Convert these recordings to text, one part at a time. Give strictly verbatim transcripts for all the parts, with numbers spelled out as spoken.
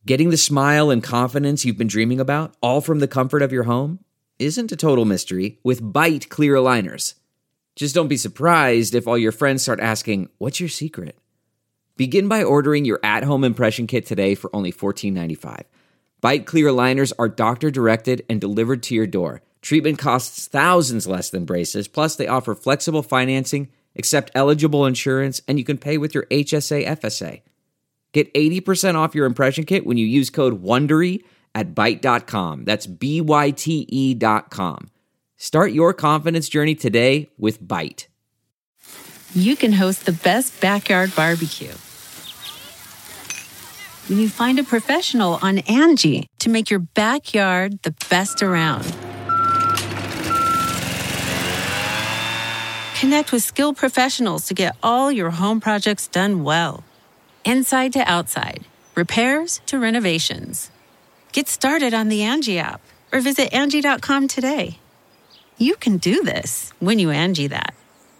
Getting the smile and confidence you've been dreaming about, all from the comfort of your home, isn't a total mystery with Byte clear aligners. Just don't be surprised if all your friends start asking, "What's your secret?" Begin by ordering your at-home impression kit today for only fourteen ninety-five. Byte clear aligners are doctor-directed and delivered to your door. Treatment costs thousands less than braces, plus they offer flexible financing, accept eligible insurance, and you can pay with your H S A F S A. Get eighty percent off your impression kit when you use code WONDERY at byte dot com. That's B Y T E dot com. Start your confidence journey today with Byte. You can host the best backyard barbecue when you find a professional on Angie to make your backyard the best around. Connect with skilled professionals to get all your home projects done well. Inside to outside, repairs to renovations. Get started on the Angie app or visit Angie dot com today. You can do this when you Angie that.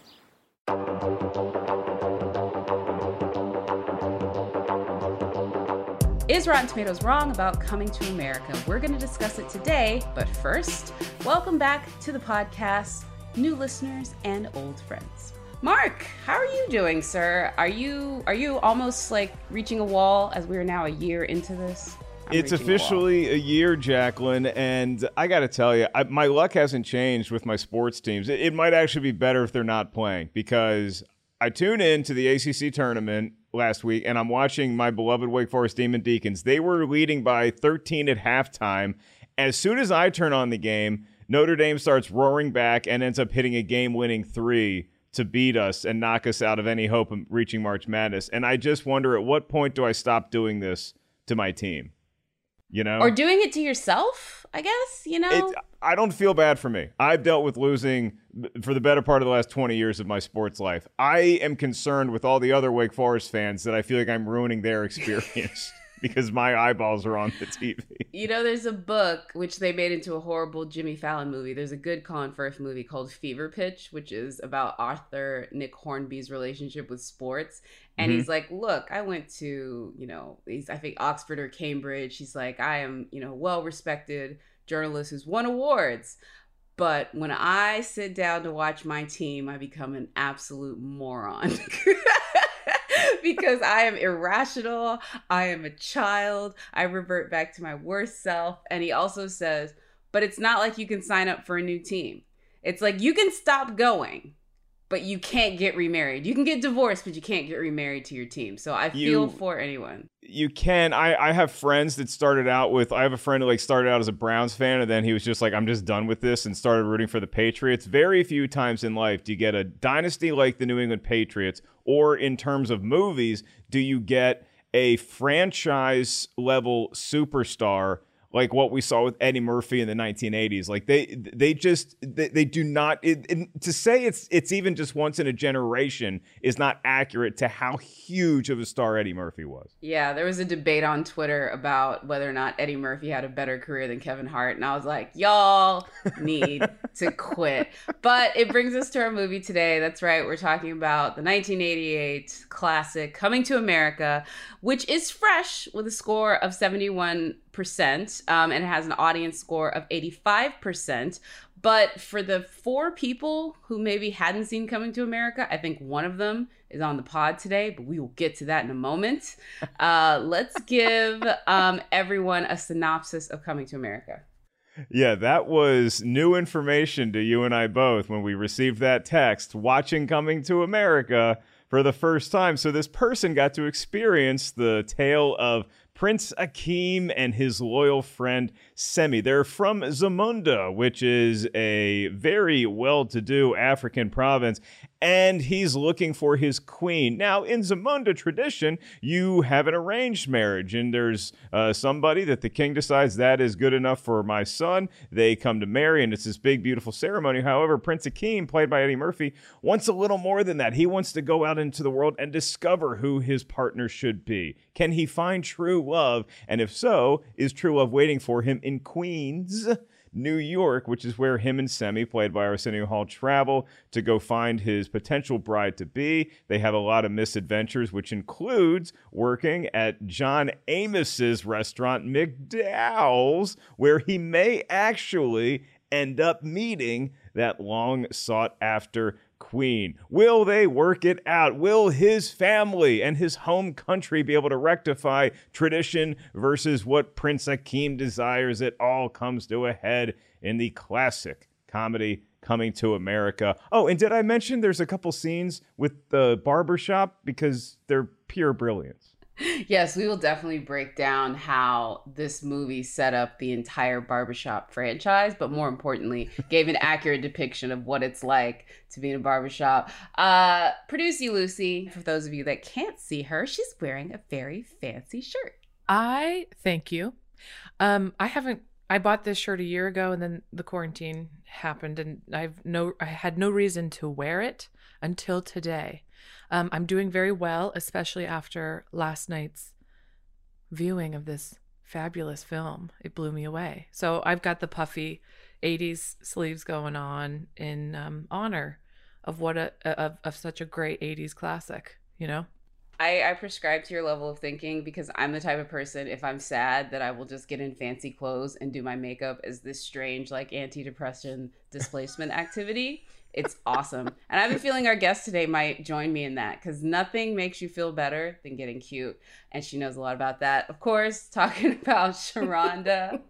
Is Rotten Tomatoes wrong about Coming to America? We're going to discuss it today, but first, welcome back to the podcast, new listeners and old friends. Mark, how are you doing, sir? Are you are you almost like reaching a wall as we are now a year into this? I'm it's officially a, a year, Jacqueline, and I got to tell you, I, my luck hasn't changed with my sports teams. It, it might actually be better if they're not playing, because I tuned in to the A C C tournament last week, and I'm watching my beloved Wake Forest Demon Deacons. They were leading by thirteen at halftime. As soon as I turn on the game, Notre Dame starts roaring back and ends up hitting a game-winning three to beat us and knock us out of any hope of reaching March Madness. And I just wonder, at what point do I stop doing this to my team? You know? Or doing it to yourself, I guess, you know? It, I don't feel bad for me. I've dealt with losing for the better part of the last twenty years of my sports life. I am concerned with all the other Wake Forest fans that I feel like I'm ruining their experience because my eyeballs are on the T V. You know, there's a book, which they made into a horrible Jimmy Fallon movie. There's a good Colin Firth movie called Fever Pitch, which is about author Nick Hornby's relationship with sports. And mm-hmm. he's like, look, I went to, you know, he's, I think Oxford or Cambridge. He's like, I am, you know, well-respected journalist who's won awards. But when I sit down to watch my team, I become an absolute moron. Because I am irrational. I am a child. I revert back to my worst self. And he also says, but it's not like you can sign up for a new team. It's like you can stop going, but you can't get remarried. You can get divorced, but you can't get remarried to your team. So I feel you, for anyone. You can. I, I have friends that started out with, I have a friend who like started out as a Browns fan, and then he was just like, I'm just done with this, and started rooting for the Patriots. Very few times in life do you get a dynasty like the New England Patriots, or in terms of movies, do you get a franchise level superstar like what we saw with Eddie Murphy in the nineteen eighties. Like they they just they, they do not it, it, to say it's it's even just once in a generation is not accurate to how huge of a star Eddie Murphy was. Yeah, there was a debate on Twitter about whether or not Eddie Murphy had a better career than Kevin Hart, and I was like, y'all need to quit. But it brings us to our movie today. That's right, we're talking about the nineteen eighty-eight classic Coming to America, which is fresh with a score of seventy-one percent, um, and it has an audience score of eighty-five percent. But for the four people who maybe hadn't seen Coming to America, I think one of them is on the pod today, but we will get to that in a moment. Uh, let's give um, everyone a synopsis of Coming to America. Yeah, that was new information to you and I both when we received that text, watching Coming to America for the first time. So this person got to experience the tale of Prince Akeem and his loyal friend Semi. They're from Zamunda, which is a very well-to-do African province, and he's looking for his queen. Now, in Zamunda tradition, you have an arranged marriage, and there's uh, somebody that the king decides that is good enough for my son. They come to marry, and it's this big, beautiful ceremony. However, Prince Akeem, played by Eddie Murphy, wants a little more than that. He wants to go out into the world and discover who his partner should be. Can he find true love? And if so, is true love waiting for him in Queens? New York, which is where him and Semi, played by Arsenio Hall, travel to go find his potential bride-to-be. They have a lot of misadventures, which includes working at John Amos's restaurant, McDowell's, where he may actually end up meeting that long-sought-after queen. Will they work it out? Will his family and his home country be able to rectify tradition versus what Prince Akeem desires? It all comes to a head in the classic comedy Coming to America. Oh, and did I mention there's a couple scenes with the barbershop because they're pure brilliance? Yes, we will definitely break down how this movie set up the entire barbershop franchise, but more importantly, gave an accurate depiction of what it's like to be in a barbershop. Uh, Producer Lucy, for those of you that can't see her, she's wearing a very fancy shirt. I thank you. Um, I haven't. I bought this shirt a year ago, and then the quarantine happened, and I've no. I had no reason to wear it until today. Um, I'm doing very well, especially after last night's viewing of this fabulous film. It blew me away. So I've got the puffy eighties sleeves going on in um, honor of what a of, of such a great eighties classic, you know? I, I prescribe to your level of thinking because I'm the type of person, if I'm sad, that I will just get in fancy clothes and do my makeup as this strange, like, antidepressant displacement activity. It's awesome. And I have a feeling our guest today might join me in that because nothing makes you feel better than getting cute. And she knows a lot about that. Of course, talking about Sharonda.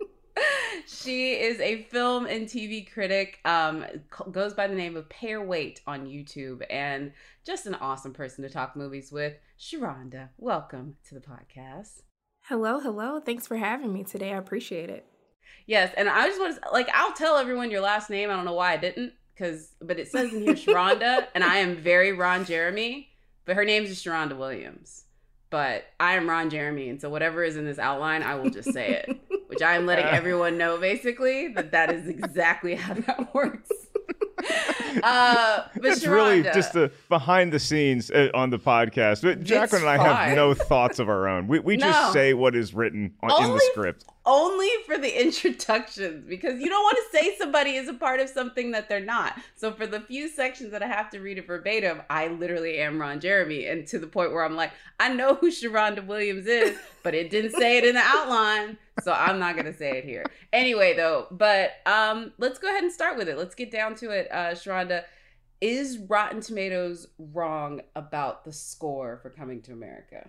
She is a film and T V critic, um, goes by the name of Pear Weight on YouTube, and just an awesome person to talk movies with. Sharonda, welcome to the podcast. Hello, hello. Thanks for having me today. I appreciate it. Yes, and I just want to, like, I'll tell everyone your last name. I don't know why I didn't. Cause, but it says in here Sharonda, and I am very Ron Jeremy, but her name is Sharonda Williams. But I am Ron Jeremy, and so whatever is in this outline, I will just say it, which I am letting everyone know, basically, that that is exactly how that works. Uh, but it's Sharonda, really just the behind the scenes uh, on the podcast. But Jacqueline and I fine. have no thoughts of our own. We we No. just say what is written on, in the Only- script. Only for the introductions, because you don't want to say somebody is a part of something that they're not. So for the few sections that I have to read it verbatim, I literally am Ron Jeremy, and to the point where I'm like, I know who Sharonda Williams is, but it didn't say it in the outline, so I'm not going to say it here. Anyway, though, but um, let's go ahead and start with it. Let's get down to it. Uh, Sharonda, is Rotten Tomatoes wrong about the score for Coming to America?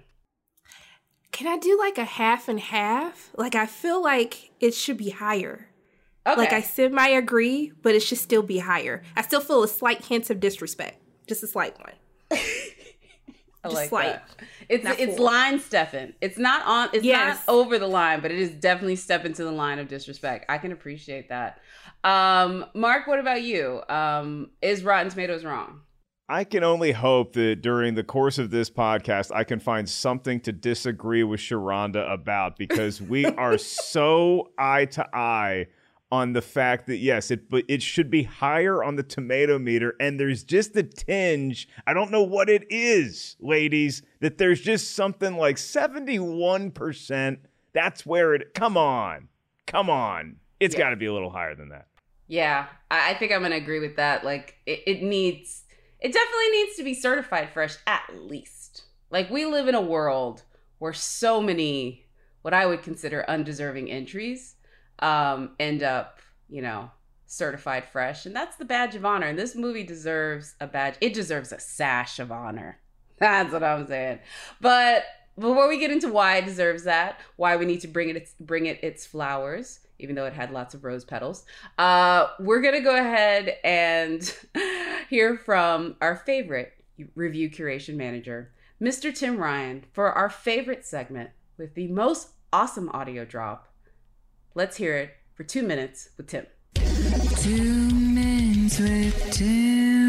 Can I do like a half and half? Like, I feel like it should be higher. Okay. Like, I semi agree, but it should still be higher. I still feel a slight hint of disrespect. Just a slight one. I Just like slight. that. It's Not it's full. line stepping. It's not on. It's Yes. not over the line, but it is definitely stepping to the line of disrespect. I can appreciate that. Um, Mark, what about you? Um, is Rotten Tomatoes wrong? I can only hope that during the course of this podcast, I can find something to disagree with Sharonda about, because we are so eye to eye on the fact that, yes, it but it should be higher on the tomato meter. And there's just a tinge. I don't know what it is, ladies, that there's just something like seventy-one percent. That's where it. Come on. Come on. It's Yeah. got to be a little higher than that. Yeah, I, I think I'm gonna agree with that. Like, it, it needs. It definitely needs to be certified fresh, at least. Like, we live in a world where so many, what I would consider undeserving entries, um, end up, you know, certified fresh. And that's the badge of honor. And this movie deserves a badge. It deserves a sash of honor. That's what I'm saying. But before we get into why it deserves that, why we need to bring it, bring it its flowers, even though it had lots of rose petals, uh, we're going to go ahead and hear from our favorite review curation manager, Mister Tim Ryan, for our favorite segment with the most awesome audio drop. Let's hear it for two minutes with Tim. Two minutes with Tim.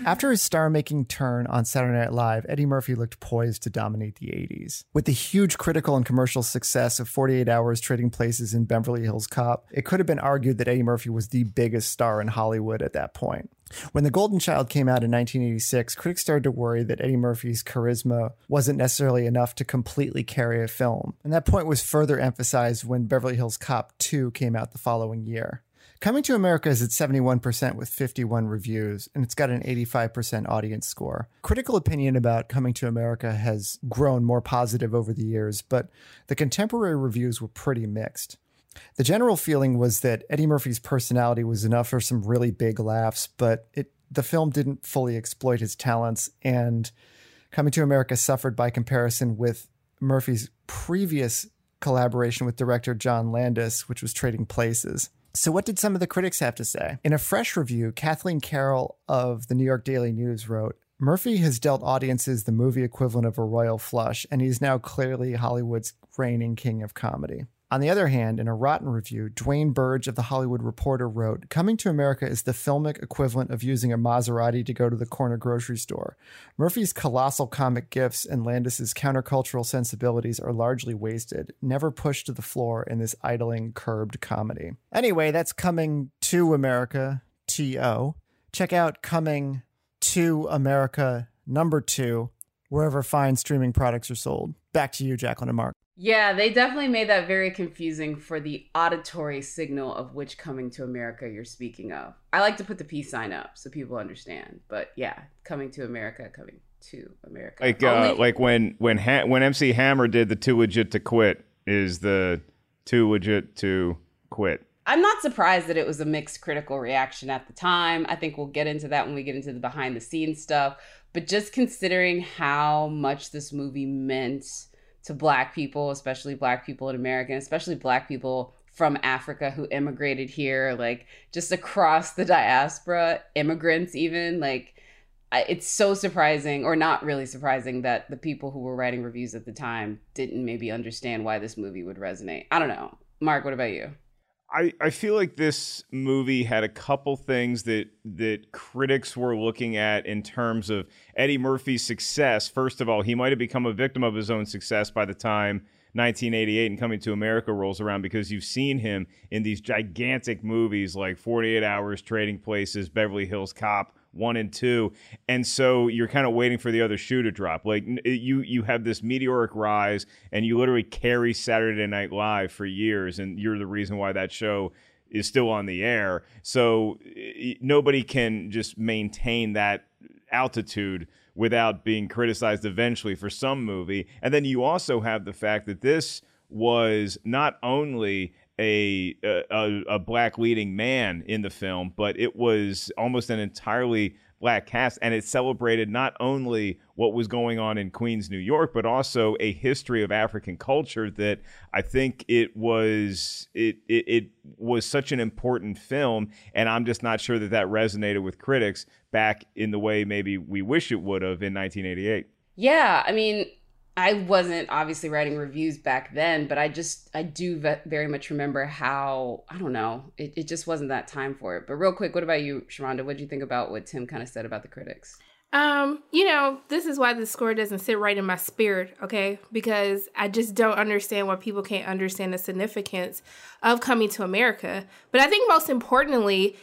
After his star-making turn on Saturday Night Live, Eddie Murphy looked poised to dominate the eighties. With the huge critical and commercial success of forty-eight hours Trading Places in Beverly Hills Cop, it could have been argued that Eddie Murphy was the biggest star in Hollywood at that point. When The Golden Child came out in nineteen eighty-six, critics started to worry that Eddie Murphy's charisma wasn't necessarily enough to completely carry a film. And that point was further emphasized when Beverly Hills Cop two came out the following year. Coming to America is at seventy-one percent with fifty-one reviews, and it's got an eighty-five percent audience score. Critical opinion about Coming to America has grown more positive over the years, but the contemporary reviews were pretty mixed. The general feeling was that Eddie Murphy's personality was enough for some really big laughs, but it the film didn't fully exploit his talents, and Coming to America suffered by comparison with Murphy's previous collaboration with director John Landis, which was Trading Places. So what did some of the critics have to say? In a fresh review, Kathleen Carroll of the New York Daily News wrote, Murphy has dealt audiences the movie equivalent of a royal flush, and he's now clearly Hollywood's reigning king of comedy. On the other hand, in a rotten review, Dwayne Burge of The Hollywood Reporter wrote, Coming to America is the filmic equivalent of using a Maserati to go to the corner grocery store. Murphy's colossal comic gifts and Landis's countercultural sensibilities are largely wasted, never pushed to the floor in this idling, curbed comedy. Anyway, that's Coming to America, T O. Check out Coming to America number two, wherever fine streaming products are sold. Back to you, Jacqueline and Mark. Yeah, they definitely made that very confusing for the auditory signal of which Coming to America you're speaking of. I like to put the peace sign up so people understand. But yeah, Coming to America, Coming to America. Like uh, Only- like when when ha- when M C Hammer did the Too Legit to Quit is the Too Legit to Quit. I'm not surprised that it was a mixed critical reaction at the time. I think we'll get into that when we get into the behind the scenes stuff. But just considering how much this movie meant to Black people, especially Black people in America, and especially Black people from Africa who immigrated here, like just across the diaspora, immigrants even, like it's so surprising, or not really surprising, that the people who were writing reviews at the time didn't maybe understand why this movie would resonate. I don't know. Mark, what about you? I, I feel like this movie had a couple things that that critics were looking at in terms of Eddie Murphy's success. First of all, he might have become a victim of his own success by the time nineteen eighty-eight and Coming to America rolls around, because you've seen him in these gigantic movies like forty-eight hours, Trading Places, Beverly Hills Cop, one and two. And so you're kind of waiting for the other shoe to drop. Like you you have this meteoric rise, and you literally carry Saturday Night Live for years, and you're the reason why that show is still on the air. So nobody can just maintain that altitude without being criticized eventually for some movie. And then you also have the fact that this was not only a, a a Black leading man in the film, but it was almost an entirely Black cast, and it celebrated not only what was going on in Queens, New York, but also a history of African culture that I think it was it it, it was such an important film, and I'm just not sure that that resonated with critics back in the way maybe we wish it would have in nineteen eighty-eight. Yeah, I mean, I wasn't obviously writing reviews back then, but I just, I do ve- very much remember how, I don't know, it, it just wasn't that time for it. But real quick, what about you, Sharonda? What did you think about what Tim kind of said about the critics? Um, you know, this is why the score doesn't sit right in my spirit, okay? Because I just don't understand why people can't understand the significance of Coming to America. But I think most importantly,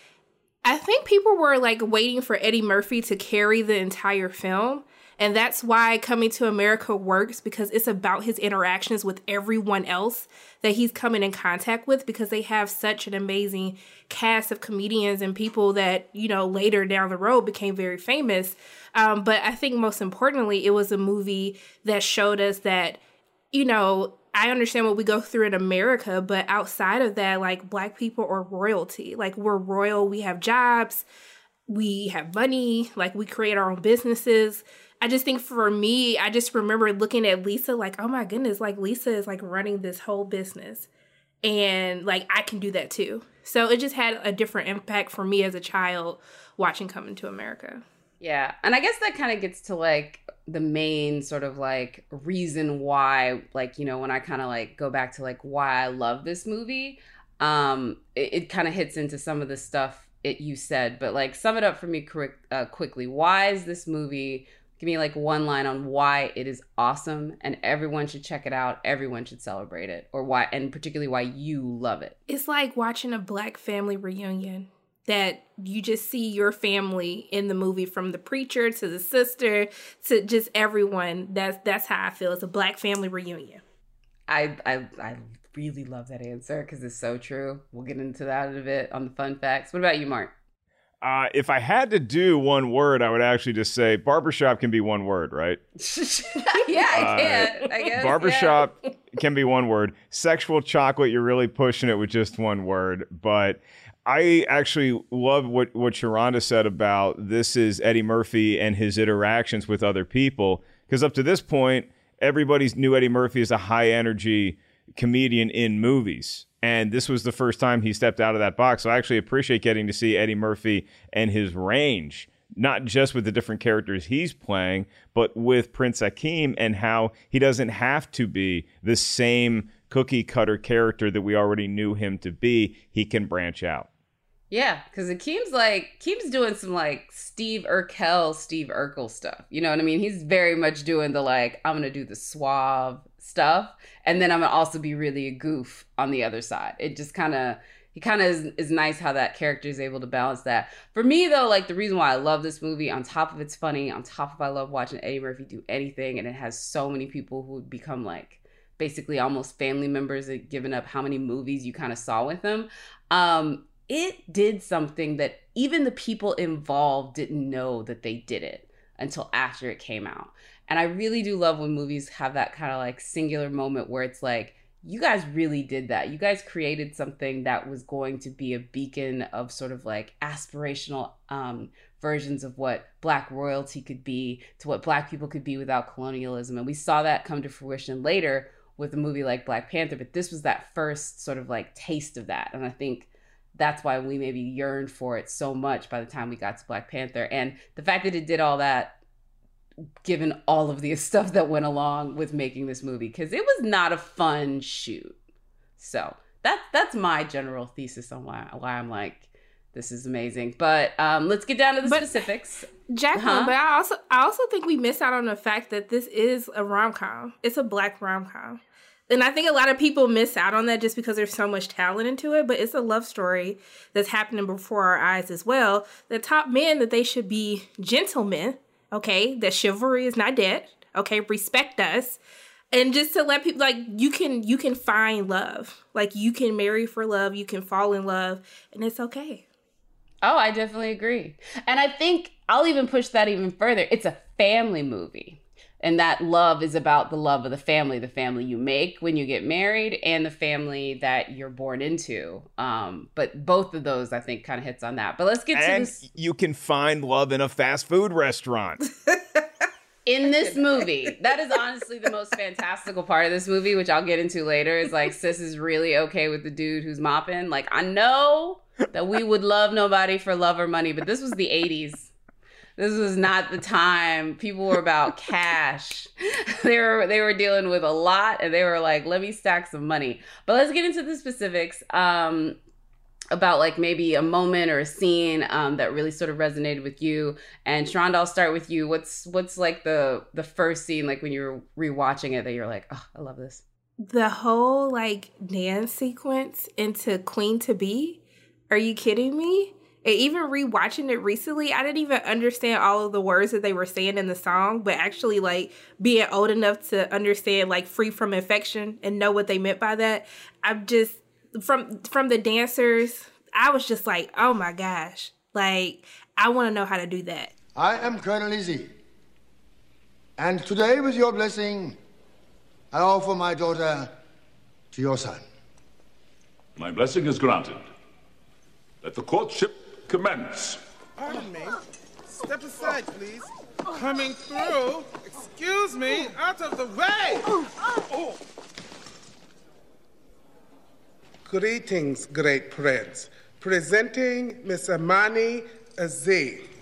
I think people were like waiting for Eddie Murphy to carry the entire film. And that's why Coming to America works, because it's about his interactions with everyone else that he's coming in contact with, because they have such an amazing cast of comedians and people that, you know, later down the road became very famous. Um, but I think most importantly, it was a movie that showed us that, you know, I understand what we go through in America, but outside of that, like Black people are royalty. Like we're royal, we have jobs, we have money, like we create our own businesses. I just think for me, I just remember looking at Lisa like, oh my goodness, like Lisa is like running this whole business, and like I can do that too. So it just had a different impact for me as a child watching Coming to America. Yeah. And I guess that kind of gets to like the main sort of like reason why, like, you know, when I kind of like go back to like why I love this movie, um, it, it kind of hits into some of the stuff it you said, but like sum it up for me quick, uh, quickly. Why is this movie? Give me like one line on why it is awesome and everyone should check it out. Everyone should celebrate it, or why, and particularly why you love it. It's like watching a Black family reunion. That you just see your family in the movie, from the preacher to the sister to just everyone. That's that's how I feel. It's a Black family reunion. I I, I really love that answer because it's so true. We'll get into that in a bit on the fun facts. What about you, Mark? Uh, if I had to do one word, I would actually just say barbershop can be one word, right? Yeah, I can. Uh, I guess. Barbershop yeah. can be one word. Sexual chocolate, you're really pushing it with just one word, but I actually love what, what Sharonda said about this is Eddie Murphy and his interactions with other people. Because up to this point, everybody knew Eddie Murphy as a high-energy comedian in movies. And this was the first time he stepped out of that box. So I actually appreciate getting to see Eddie Murphy and his range, not just with the different characters he's playing, but with Prince Akeem and how he doesn't have to be the same cookie-cutter character that we already knew him to be. He can branch out. Yeah, because Akeem's like, Akeem's doing some like Steve Urkel, Steve Urkel stuff. You know what I mean? He's very much doing the like, I'm going to do the suave stuff. And then I'm going to also be really a goof on the other side. It just kind of, he kind of is, is nice how that character is able to balance that. For me though, like the reason why I love this movie, on top of it's funny, on top of I love watching Eddie Murphy do anything, and it has so many people who would become like basically almost family members, that given up how many movies you kind of saw with them. Um, It did something that even the people involved didn't know that they did it until after it came out. And I really do love when movies have that kind of like singular moment where it's like, you guys really did that. You guys created something that was going to be a beacon of sort of like aspirational um, versions of what Black royalty could be, to what Black people could be without colonialism. And we saw that come to fruition later with a movie like Black Panther. But this was that first sort of like taste of that. And I think that's why we maybe yearned for it so much by the time we got to Black Panther. And the fact that it did all that, given all of the stuff that went along with making this movie, because it was not a fun shoot. So that, that's my general thesis on why, why I'm like, this is amazing. But um, let's get down to the but, specifics. Jacqueline, huh? But I also, I also think we miss out on the fact that this is a rom-com. It's a Black rom-com. And I think a lot of people miss out on that just because there's so much talent into it. But it's a love story that's happening before our eyes as well. The top men, that they should be gentlemen, okay? That chivalry is not dead, okay? Respect us. And just to let people, like, you can you can find love. Like, you can marry for love. You can fall in love. And it's okay. Oh, I definitely agree. And I think I'll even push that even further. It's a family movie. And that love is about the love of the family, the family you make when you get married and the family that you're born into. Um, but both of those, I think, kind of hits on that. But let's get and to this. You can find love in a fast food restaurant. In this movie, that is honestly the most fantastical part of this movie, which I'll get into later, is like, sis is really okay with the dude who's mopping. Like, I know that we would love nobody for love or money, but this was the eighties. This was not the time. People were about cash. They were they were dealing with a lot, and they were like, let me stack some money. But let's get into the specifics um, about like maybe a moment or a scene um, that really sort of resonated with you. And Sharonda, I'll start with you. What's what's like the the first scene, like when you were rewatching it, that you're like, oh, I love this? The whole like dance sequence into Queen to Be. Are you kidding me? And even rewatching it recently, I didn't even understand all of the words that they were saying in the song, but actually like being old enough to understand like free from infection and know what they meant by that. I'm just, from from the dancers, I was just like, oh my gosh, like I want to know how to do that. I am Colonel Izzy. And today, with your blessing, I offer my daughter to your son. My blessing is granted. Let the courtship commence. Pardon me. Step aside, please. Coming through. Excuse me. Out of the way. Oh. Greetings, great prince. Presenting Miss Amani Aziz.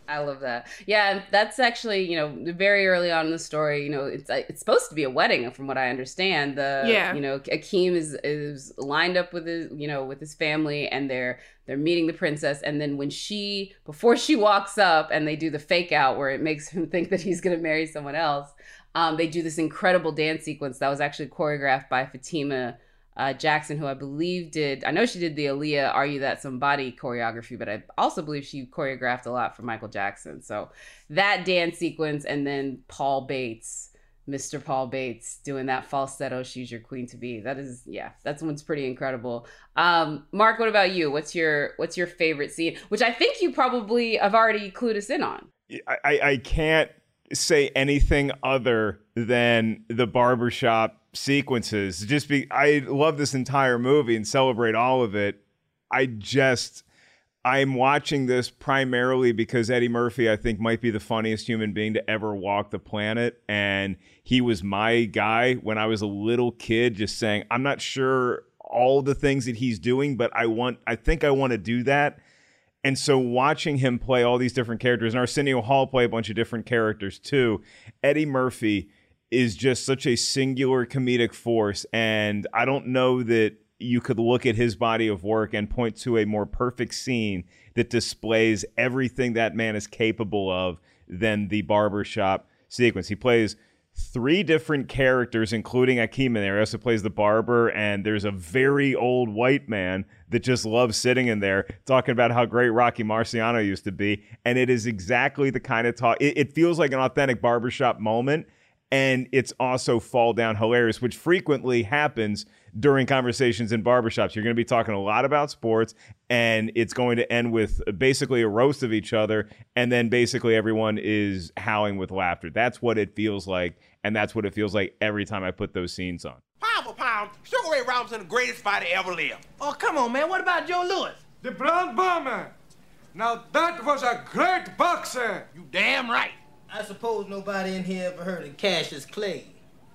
I love that. Yeah, that's actually, you know, very early on in the story, you know, it's it's supposed to be a wedding from what I understand. The yeah. you know, Akeem is is lined up with his, you know, with his family, and they're they're meeting the princess, and then when she before she walks up and they do the fake out where it makes him think that he's going to marry someone else, um they do this incredible dance sequence that was actually choreographed by Fatima Uh, Jackson, who I believe did, I know she did the Aaliyah Are You That Somebody choreography, but I also believe she choreographed a lot for Michael Jackson. So that dance sequence, and then Paul Bates, Mister Paul Bates, doing that falsetto, She's Your Queen to Be. That is, yeah, that's one's pretty incredible. Um, Mark, what about you? What's your what's your favorite scene? Which I think you probably have already clued us in on. I, I can't say anything other than the barbershop sequences. Just be I love this entire movie and celebrate all of it. I just I'm watching this primarily because Eddie Murphy, I think, might be the funniest human being to ever walk the planet, and he was my guy when I was a little kid, just saying, I'm not sure all the things that he's doing, but I want I think I want to do that. And so watching him play all these different characters, and Arsenio Hall play a bunch of different characters too, Eddie Murphy is just such a singular comedic force. And I don't know that you could look at his body of work and point to a more perfect scene that displays everything that man is capable of than the barbershop sequence. He plays three different characters, including Akeem in there. He also plays the barber, and there's a very old white man that just loves sitting in there talking about how great Rocky Marciano used to be. And it is exactly the kind of talk. It, it feels like an authentic barbershop moment, and it's also fall down hilarious, which frequently happens during conversations in barbershops. You're going to be talking a lot about sports, and it's going to end with basically a roast of each other, and then basically everyone is howling with laughter. That's what it feels like, and that's what it feels like every time I put those scenes on. Pound for pound, Sugar Ray Robinson, the greatest fighter ever lived. Oh, come on, man. What about Joe Louis? The Blonde Bomber. Now that was a great boxer. You damn right. I suppose nobody in here ever heard of Cassius Clay.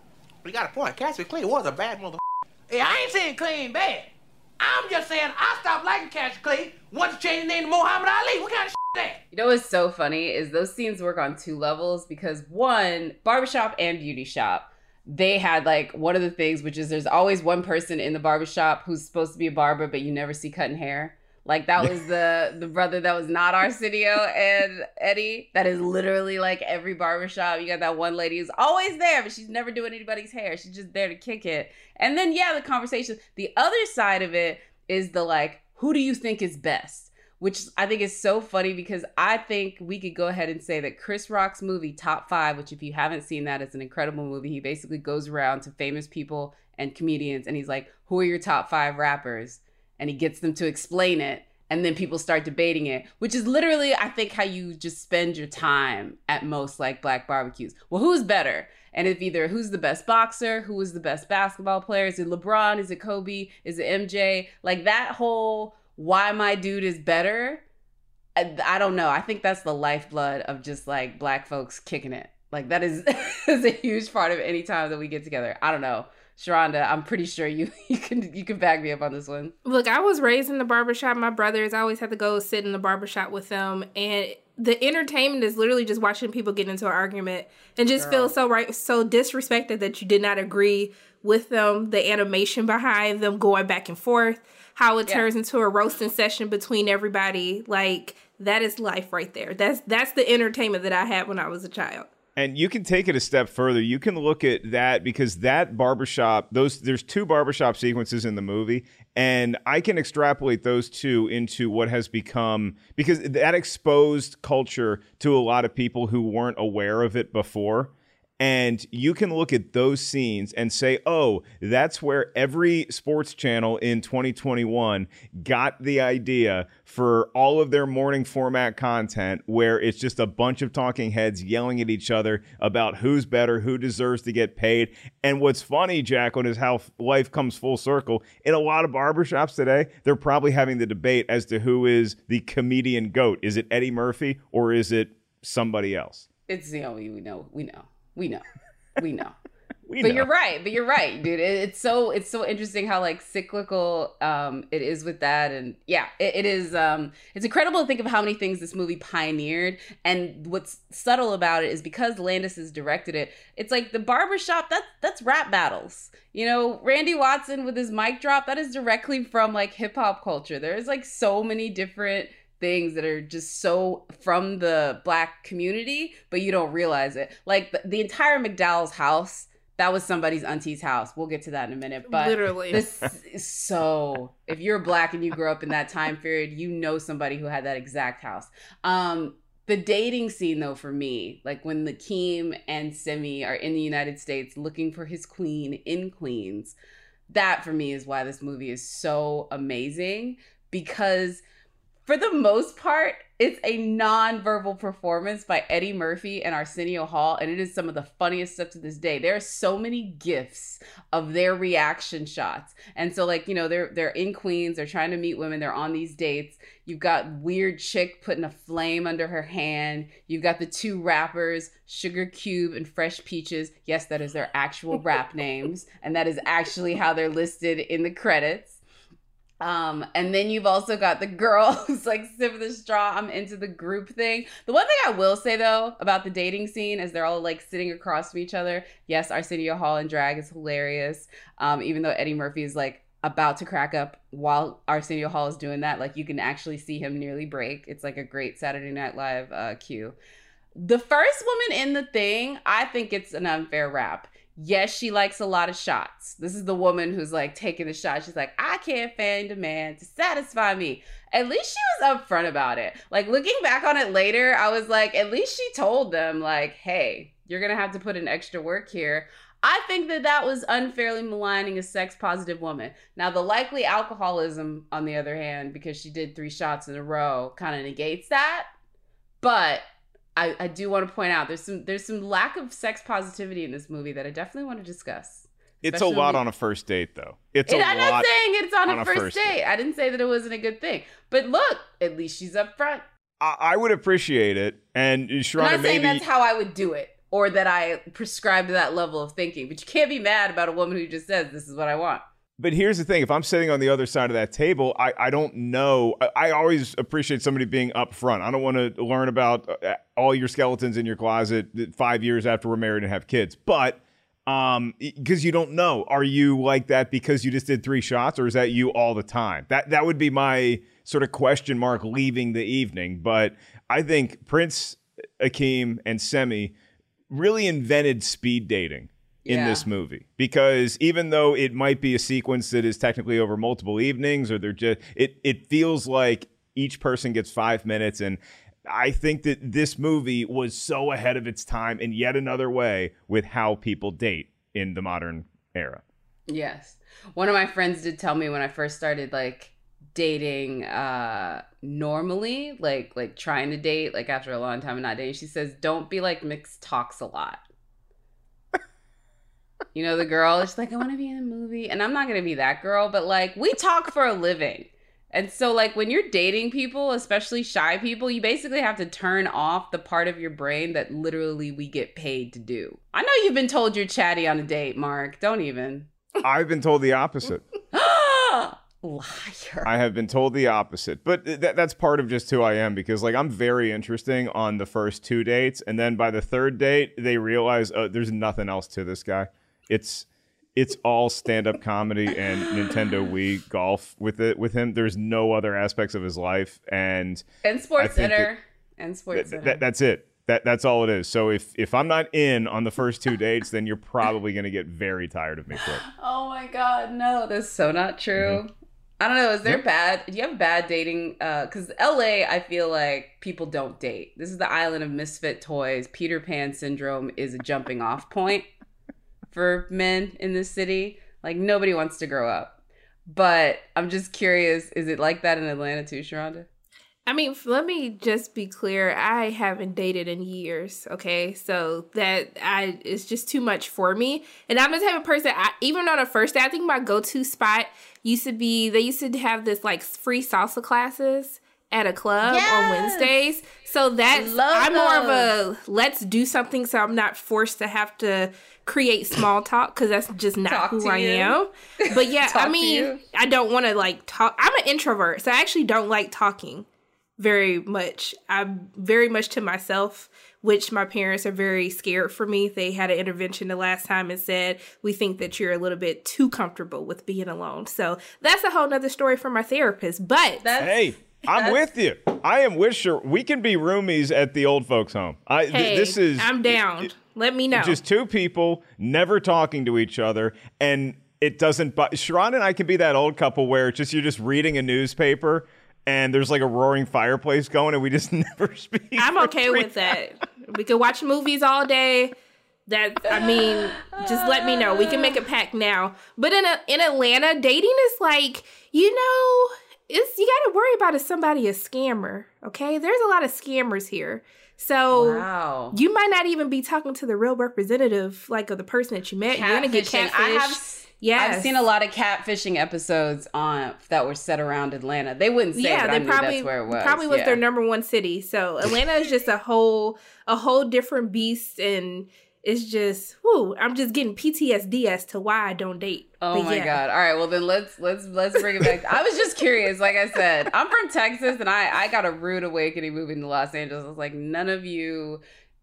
We got a point. Cassius Clay was a bad mother. Hey, I ain't saying Clay ain't bad. I'm just saying I stopped liking Cassius Clay once he changed his name to Muhammad Ali. What kind of shit is that? You know what's so funny is those scenes work on two levels, because one, barbershop and beauty shop, they had like one of the things, which is there's always one person in the barbershop who's supposed to be a barber, but you never see cutting hair. Like that was the the brother that was not Arsenio and Eddie. That is literally like every barbershop. You got that one lady who's always there, but she's never doing anybody's hair. She's just there to kick it. And then, yeah, the conversation. The other side of it is the like, who do you think is best? Which I think is so funny, because I think we could go ahead and say that Chris Rock's movie Top Five, which if you haven't seen that, it's an incredible movie. He basically goes around to famous people and comedians, and he's like, who are your top five rappers? And he gets them to explain it, and then people start debating it, which is literally, I think, how you just spend your time at most like black barbecues. Well, who's better? And if either who's the best boxer, who is the best basketball player, is it LeBron, is it Kobe, is it M J? Like that whole why my dude is better, I, I don't know. I think that's the lifeblood of just like black folks kicking it. Like that is, is a huge part of any time that we get together. I don't know. Sharonda, I'm pretty sure you, you can you can back me up on this one. Look, I was raised in the barbershop. My brothers, I always had to go sit in the barbershop with them. And the entertainment is literally just watching people get into an argument and just Girl. feel so right, so disrespected that you did not agree with them. The animation behind them going back and forth, how it yeah. turns into a roasting session between everybody. Like, that is life right there. That's that's the entertainment that I had when I was a child. And you can take it a step further. You can look at that, because that barbershop, those there's two barbershop sequences in the movie, and I can extrapolate those two into what has become, because that exposed culture to a lot of people who weren't aware of it before. And you can look at those scenes and say, oh, that's where every sports channel in twenty twenty-one got the idea for all of their morning format content, where it's just a bunch of talking heads yelling at each other about who's better, who deserves to get paid. And what's funny, Jacqueline, is how life comes full circle. In a lot of barbershops today, they're probably having the debate as to who is the comedian GOAT. Is it Eddie Murphy or is it somebody else? It's, you know, we know, we know. We know. We know. We but know. you're right. But you're right, dude. It, it's so it's so interesting how like cyclical um it is with that, and yeah, it, it is. Um, it's incredible to think of how many things this movie pioneered, and what's subtle about it is because Landis has directed it. It's like the barbershop. That's that's rap battles. You know, Randy Watson with his mic drop. That is directly from like hip hop culture. There's like so many different things that are just so from the Black community, but you don't realize it. Like the, the entire McDowell's house. That was somebody's auntie's house. We'll get to that in a minute. But literally, this is so, if you're Black and you grew up in that time period, you know somebody who had that exact house. Um, the dating scene, though, for me, like when Lakeem and Semi are in the United States looking for his queen in Queens, that for me is why this movie is so amazing. Because for the most part, it's a non-verbal performance by Eddie Murphy and Arsenio Hall, and it is some of the funniest stuff to this day. There are so many gifs of their reaction shots. And so, like, you know, they're they're in Queens, they're trying to meet women, they're on these dates. You've got weird chick putting a flame under her hand. You've got the two rappers, Sugar Cube and Fresh Peaches. Yes, that is their actual rap names, and that is actually how they're listed in the credits. Um, and then you've also got the girl who's like sipping the straw. I'm into the group thing. The one thing I will say though about the dating scene is they're all like sitting across from each other. Yes, Arsenio Hall in drag is hilarious. Um, even though Eddie Murphy is like about to crack up while Arsenio Hall is doing that, like you can actually see him nearly break. It's like a great Saturday Night Live uh, cue. The first woman in the thing, I think it's an unfair rap. Yes, she likes a lot of shots. This is the woman who's like taking the shot. She's like, I can't find a man to satisfy me. At least she was upfront about it. Like looking back on it later, I was like, at least she told them like, hey, you're going to have to put in extra work here. I think that that was unfairly maligning a sex positive woman. Now, the likely alcoholism, on the other hand, because she did three shots in a row, kind of negates that. But I, I do want to point out there's some there's some lack of sex positivity in this movie that I definitely want to discuss. It's a lot on a first date, though. It's a and lot. I'm not saying it's on, on a, first, a first date. date. I didn't say that it wasn't a good thing. But look, at least she's up front. I, I would appreciate it. And Sharonda, I'm not saying maybe... that's how I would do it or that I prescribe to that level of thinking. But you can't be mad about a woman who just says, this is what I want. But here's the thing. If I'm sitting on the other side of that table, I, I don't know. I, I always appreciate somebody being upfront. I don't want to learn about all your skeletons in your closet five years after we're married and have kids. But um, because you don't know. Are you like that because you just did three shots, or is that you all the time? That that would be my sort of question mark leaving the evening. But I think Prince, Akeem, and Semi really invented speed dating in Yeah. this movie, because even though it might be a sequence that is technically over multiple evenings, or they're just it it feels like each person gets five minutes. And I think that this movie was so ahead of its time in yet another way with how people date in the modern era. Yes. One of my friends did tell me when I first started like dating uh normally, like like trying to date like after a long time of not dating, she says, don't be like Mix talks a lot. You know, the girl is like, I want to be in a movie. And I'm not going to be that girl, but like, we talk for a living. And so like when you're dating people, especially shy people, you basically have to turn off the part of your brain that literally we get paid to do. I know you've been told you're chatty on a date, Mark. Don't even. I've been told the opposite. Liar. I have been told the opposite. But th- that's part of just who I am, because like I'm very interesting on the first two dates. And then by the third date, they realize uh, there's nothing else to this guy. It's it's all stand-up comedy and Nintendo Wii golf with it with him. There's no other aspects of his life, and And Sports Center. And Sports th- Center. th- that's it. That that's all it is. So if if I'm not in on the first two dates, then you're probably going to get very tired of me quick. Oh my God, no, that's so not true. Mm-hmm. I don't know. Is there bad? Do you have bad dating? Because uh, L A, I feel like people don't date. This is the island of misfit toys. Peter Pan syndrome is a jumping off point for men in this city. Like nobody wants to grow up. But I'm just curious, is it like that in Atlanta too, Sharonda? I mean, let me just be clear. I haven't dated in years, okay? So that I it's just too much for me. And I'm the type of person, I, even on a first day, I think my go-to spot used to be, they used to have this like free salsa classes at a club Yes. on Wednesdays. So that's, Love I'm more of those. a let's do something so I'm not forced to have to create small talk because that's just not Talk who to I you. am. But yeah, Talk I to mean, you. I don't want to like talk. I'm an introvert, so I actually don't like talking very much. I'm very much to myself, which my parents are very scared for me. They had an intervention the last time and said, we think that you're a little bit too comfortable with being alone. So that's a whole nother story for my therapist. But That's, Hey, I'm with you. I am with you. We can be roomies at the old folks' home. I, th- hey, this is I'm down. Let me know. just two people never talking to each other, and it doesn't. Bu- Sharon and I can be that old couple where it's just you're just reading a newspaper, and there's like a roaring fireplace going, and we just never speak. I'm for okay three with that. We could watch movies all day. That I mean, just let me know. We can make a pact now. But in a, in Atlanta, dating is like, you know, it's you got to worry about if somebody a scammer. Okay, there's a lot of scammers here. So Wow. you might not even be talking to the real representative, like of the person that you met. You're gonna get Catfishing. catfished. I have, Yes. I've seen a lot of catfishing episodes on that were set around Atlanta. They wouldn't say, yeah, but they I knew probably that's where it was. probably was yeah. their number one city. So Atlanta is just a whole a whole different beast, and it's just whoo. I'm just getting P T S D as to why I don't date. Oh But my yeah. god! All right, well then let's let's let's bring it back. I was just curious. Like I said, I'm from Texas, and I I got a rude awakening moving to Los Angeles. I was like, none of you,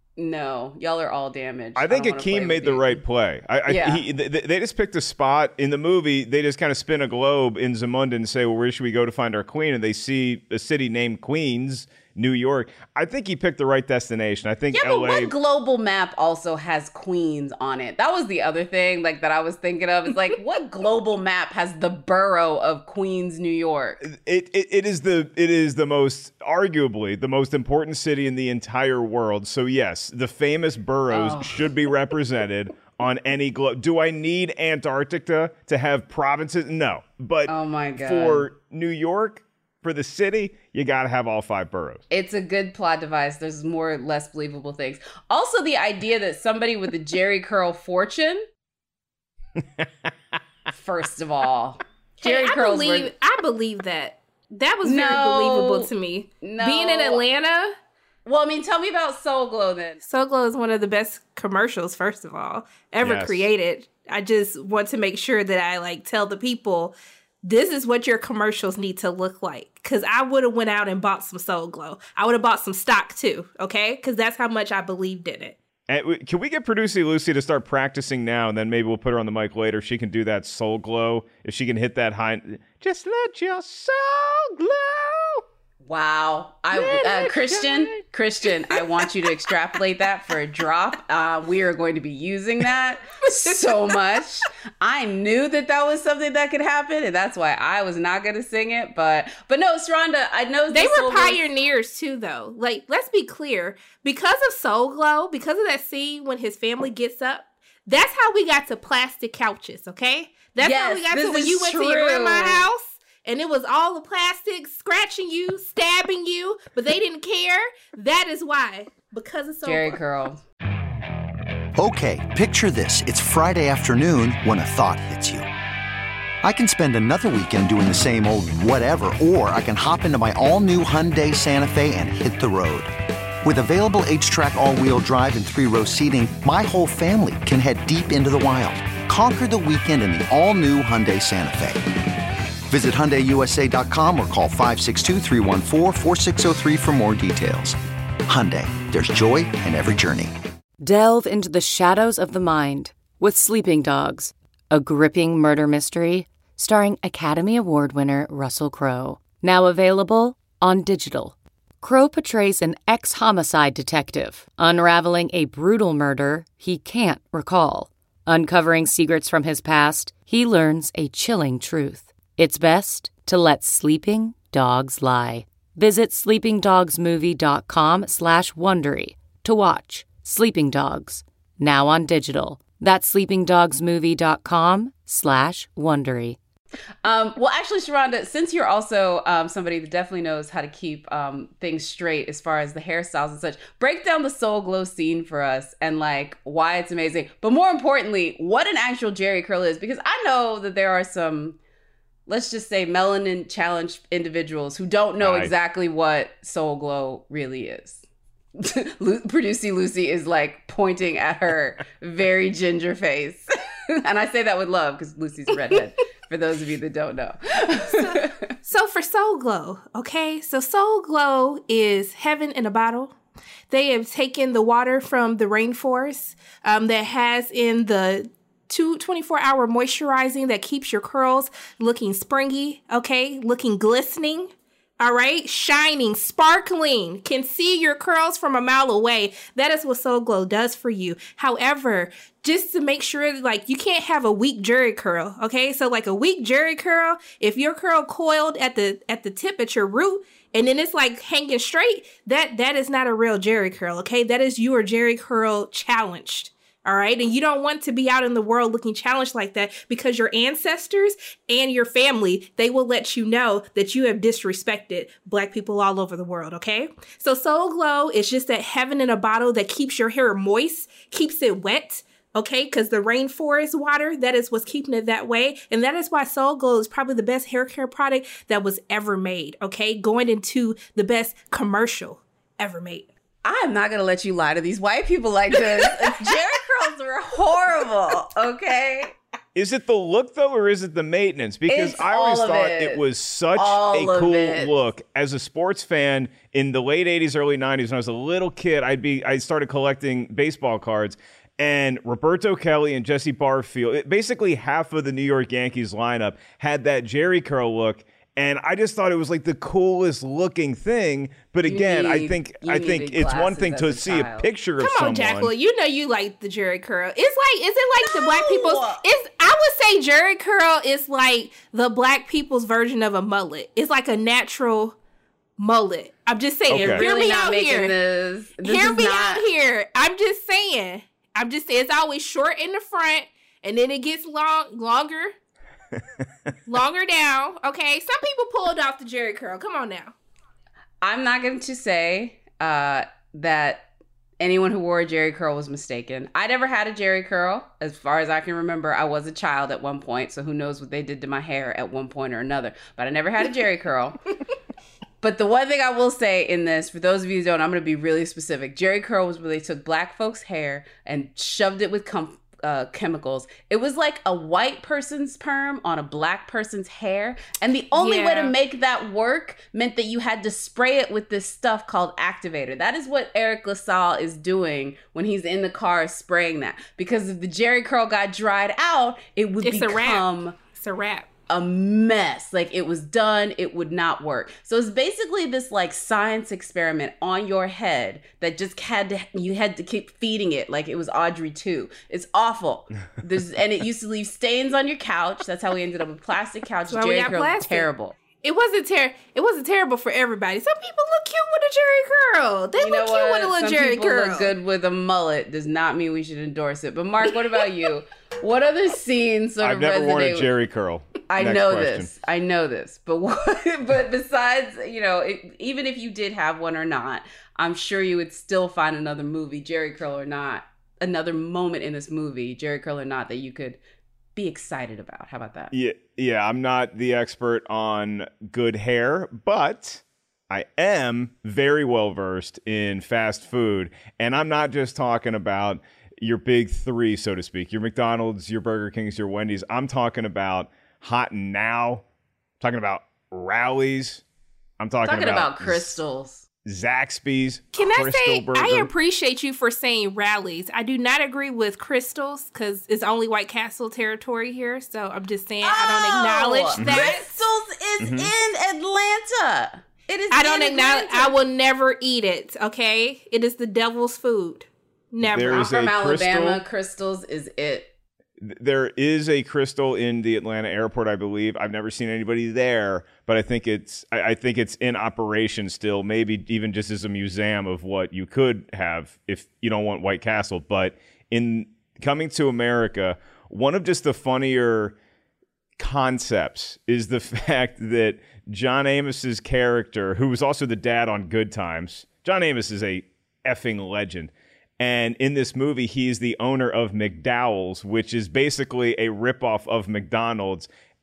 no, y'all are all damaged. I think don't wanna play Akeem made with the you. right play. I, I, Yeah. he, they, they just picked a spot in the movie. They just kind of spin a globe in Zamunda and say, well, where should we go to find our queen? And they see a city named Queens, New York. I think he picked the right destination. I think Yeah, but L A. what global map also has Queens on it? That was the other thing, like that I was thinking of. Is like, what global map has the borough of Queens, New York? It, it it is the it is the most arguably the most important city in the entire world. So yes, the famous boroughs Oh. should be represented on any globe. Do I need Antarctica to have provinces? No, but Oh my god! for New York, for the city, you got to have all five boroughs. It's a good plot device. There's more less believable things. Also, the idea that somebody with a Jerry curl fortune. First of all, Jerry Hey, I curls believe were I believe that. That was very No. believable to me. No. Being in Atlanta, Well, I mean, tell me about Soul Glow then. Soul Glow is one of the best commercials, first of all, ever Yes. created. I just want to make sure that I like tell the people this is what your commercials need to look like. Cause I would have went out and bought some Soul Glow. I would have bought some stock too. Okay. Cause that's how much I believed in it. And w- can we get producer Lucy to start practicing now, and then maybe we'll put her on the mic later. She can do that soul glow if she can hit that high. Just let your soul glow. Wow. I uh, Christian, Christian, I want you to extrapolate that for a drop. Uh, we are going to be using that so much. I knew that that was something that could happen, and that's why I was not going to sing it. But but no, Sharonda, I know They this were Soul Glow- pioneers too, though. Like, let's be clear. Because of Soul Glow, because of that scene when his family gets up, that's how we got to plastic couches, okay? That's how Yes, we got this to when is you went to your true. grandma's house and it was all the plastic scratching you, stabbing you, but they didn't care. That is why. Because of Soul Jerry Glow. curl. Okay, picture this. It's Friday afternoon when a thought hits you. I can spend another weekend doing the same old whatever, or I can hop into my all-new Hyundai Santa Fe and hit the road. With available H-Track all-wheel drive and three-row seating, my whole family can head deep into the wild. Conquer the weekend in the all-new Hyundai Santa Fe. Visit Hyundai U S A dot com or call five six two, three one four, four six zero three for more details. Hyundai, there's joy in every journey. Delve into the shadows of the mind with Sleeping Dogs, a gripping murder mystery starring Academy Award winner Russell Crowe. Now available on digital. Crowe portrays an ex-homicide detective unraveling a brutal murder he can't recall. Uncovering secrets from his past, he learns a chilling truth. It's best to let sleeping dogs lie. Visit sleepingdogsmovie.com slash Wondery to watch Sleeping Dogs, now on digital. That's sleepingdogsmovie.com slash Wondery. Um, well, actually, Sharonda, since you're also um, somebody that definitely knows how to keep um, things straight as far as the hairstyles and such, break down the Soul Glow scene for us and like why it's amazing. But more importantly, what an actual Jerry curl is, because I know that there are some let's just say melanin challenged individuals who don't know I... exactly what Soul Glo really is. Lu- Producer Lucy is like pointing at her very ginger face. And I say that with love because Lucy's a redhead, for those of you that don't know. so, so for Soul Glo, okay? So Soul Glo is heaven in a bottle. They have taken the water from the rainforest um, that has in the two, twenty-four hour moisturizing that keeps your curls looking springy, okay? Looking glistening. All right, shining, sparkling, can see your curls from a mile away. That is what Soul Glo does for you. However, just to make sure, like, you can't have a weak jerry curl, okay? So, like, a weak jerry curl, if your curl coiled at the at the tip at your root, and then it's like hanging straight, that that is not a real jerry curl, okay? That is your jerry curl challenged. All right. And you don't want to be out in the world looking challenged like that because your ancestors and your family, they will let you know that you have disrespected Black people all over the world. OK, so Soul Glo is just that heaven in a bottle that keeps your hair moist, keeps it wet. OK, because the rainforest water, that is what's keeping it that way. And that is why Soul Glo is probably the best hair care product that was ever made. OK, going into the best commercial ever made. I'm not going to let you lie to these white people like this. Jerry curls were horrible, okay? Is it the look, though, or is it the maintenance? Because It's I always all of thought it. it was such All a of cool it. look. As a sports fan in the late eighties, early nineties, when I was a little kid, I'd be I started collecting baseball cards. And Roberto Kelly and Jesse Barfield, it, basically half of the New York Yankees lineup had that Jerry curl look. And I just thought it was like the coolest looking thing. But again, need- I think you I think needed it's one glasses thing as to a see child. a picture of Come someone. on, Jacqueline. You know you like the Jerry curl. It's like, is it like the Black people's? It's I would say Jerry curl is like the Black people's version of a mullet. It's like a natural mullet. I'm just saying. Okay. Hear Really me not out making here. this. This Hear is me not- out here. I'm just saying. I'm just saying. It's always short in the front, and then it gets long, longer. Longer down, okay? Some people pulled off the Jerry curl. Come on now. I'm not going to say uh, that anyone who wore a Jerry curl was mistaken. I never had a Jerry curl. As far as I can remember, I was a child at one point, so who knows what they did to my hair at one point or another. But I never had a Jerry curl. But the one thing I will say in this, for those of you who don't, I'm going to be really specific. Jerry curl was where they took Black folks' hair and shoved it with com- uh, chemicals. It was like a white person's perm on a Black person's hair. And the only way to Yeah. make that work meant that you had to spray it with this stuff called activator. That is what Eric LaSalle is doing when he's in the car spraying that. Because if the Jerry curl got dried out, it would It's a become wrap. It's a wrap. a mess. Like, it was done, it would not work. So it's basically this like science experiment on your head that just had to, you had to keep feeding it like it was Audrey two. It's awful. There's and it used to leave stains on your couch. That's how we ended up with plastic couch. That's why we Jerry got curl, plastic. terrible. It wasn't ter- It wasn't terrible for everybody. Some people look cute with a Jerry curl. They You know look cute what? with a little Some Jerry people curl. look good with a mullet. Does not mean we should endorse it. But Mark, what about you? What other scenes sort I've of never resonate worn a with- Jerry curl. I Next know question. this. I know this. But what, but besides, you know, it, even if you did have one or not, I'm sure you would still find another movie, Jerry curl or not, another moment in this movie, Jerry curl or not, that you could be excited about. How about that? Yeah, yeah, I'm not the expert on good hair, but I am very well versed in fast food. And I'm not just talking about your big three, so to speak, your McDonald's, your Burger Kings, your Wendy's. I'm talking about Hot and Now. I'm talking about Rowley's. I'm talking, Talking about, about crystals. Zaxby's. Can I Crystal say, Burger. I appreciate you for saying rallies. I do not agree with crystals because it's only White Castle territory here. So I'm just saying I don't acknowledge that. Crystals is Mhm. in Atlanta. It is I don't in acknowledge. Atlanta. I will never eat it. Okay, it is the devil's food. Never. There I'm is from a Alabama. crystal. Crystals is it. There is a crystal in the Atlanta airport, I believe. I've never seen anybody there, but I think it's I, I think it's in operation still, maybe even just as a museum of what you could have if you don't want White Castle. But in Coming to America, one of just the funnier concepts is the fact that John Amos's character, who was also the dad on Good Times, John Amos is a effing legend. And in this movie, he is the owner of McDowell's, which is basically a ripoff of McDonald's.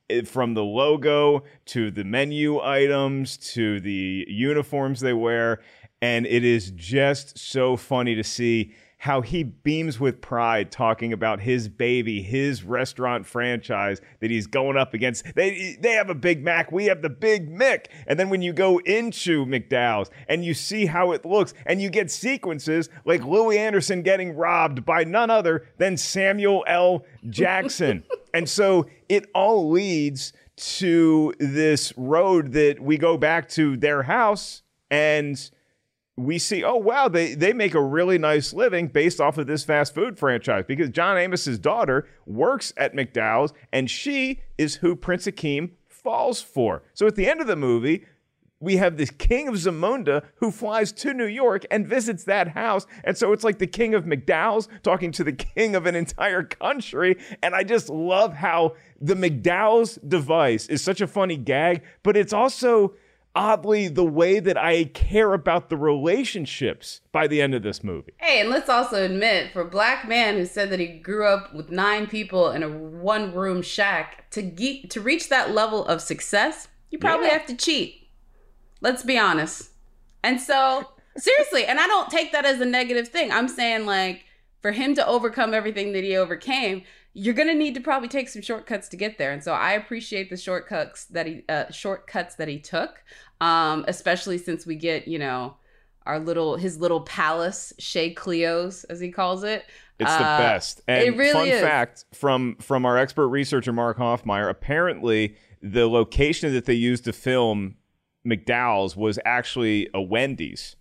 It, from the logo to the menu items to the uniforms they wear. And it is just so funny to see how he beams with pride talking about his baby, his restaurant franchise that he's going up against. They they have a Big Mac, we have the Big Mick. And then when you go into McDowell's and you see how it looks and you get sequences like Louis Anderson getting robbed by none other than Samuel L. Jackson. And so it all leads to this road that we go back to their house and we see, oh, wow, they, they make a really nice living based off of this fast food franchise because John Amos's daughter works at McDowell's and she is who Prince Akeem falls for. So at the end of the movie, we have this king of Zamunda who flies to New York and visits that house. And so it's like the king of McDowell's talking to the king of an entire country. And I just love how the McDowell's device is such a funny gag, but it's also oddly the way that I care about the relationships by the end of this movie. Hey, and let's also admit, for a black man who said that he grew up with nine people in a one-room shack, to ge- to reach that level of success, you probably yeah. have to cheat. Let's be honest. And so, seriously, and I don't take that as a negative thing. I'm saying, like, for him to overcome everything that he overcame, you're going to need to probably take some shortcuts to get there. And so I appreciate the shortcuts that he uh, shortcuts that he took, um, especially since we get, you know, our little his little palace, Chez Cleo's, as he calls it. It's uh, the best. And it really fun is. fact from from our expert researcher, Mark Hoffmeyer, apparently the location that they used to film McDowell's was actually a Wendy's.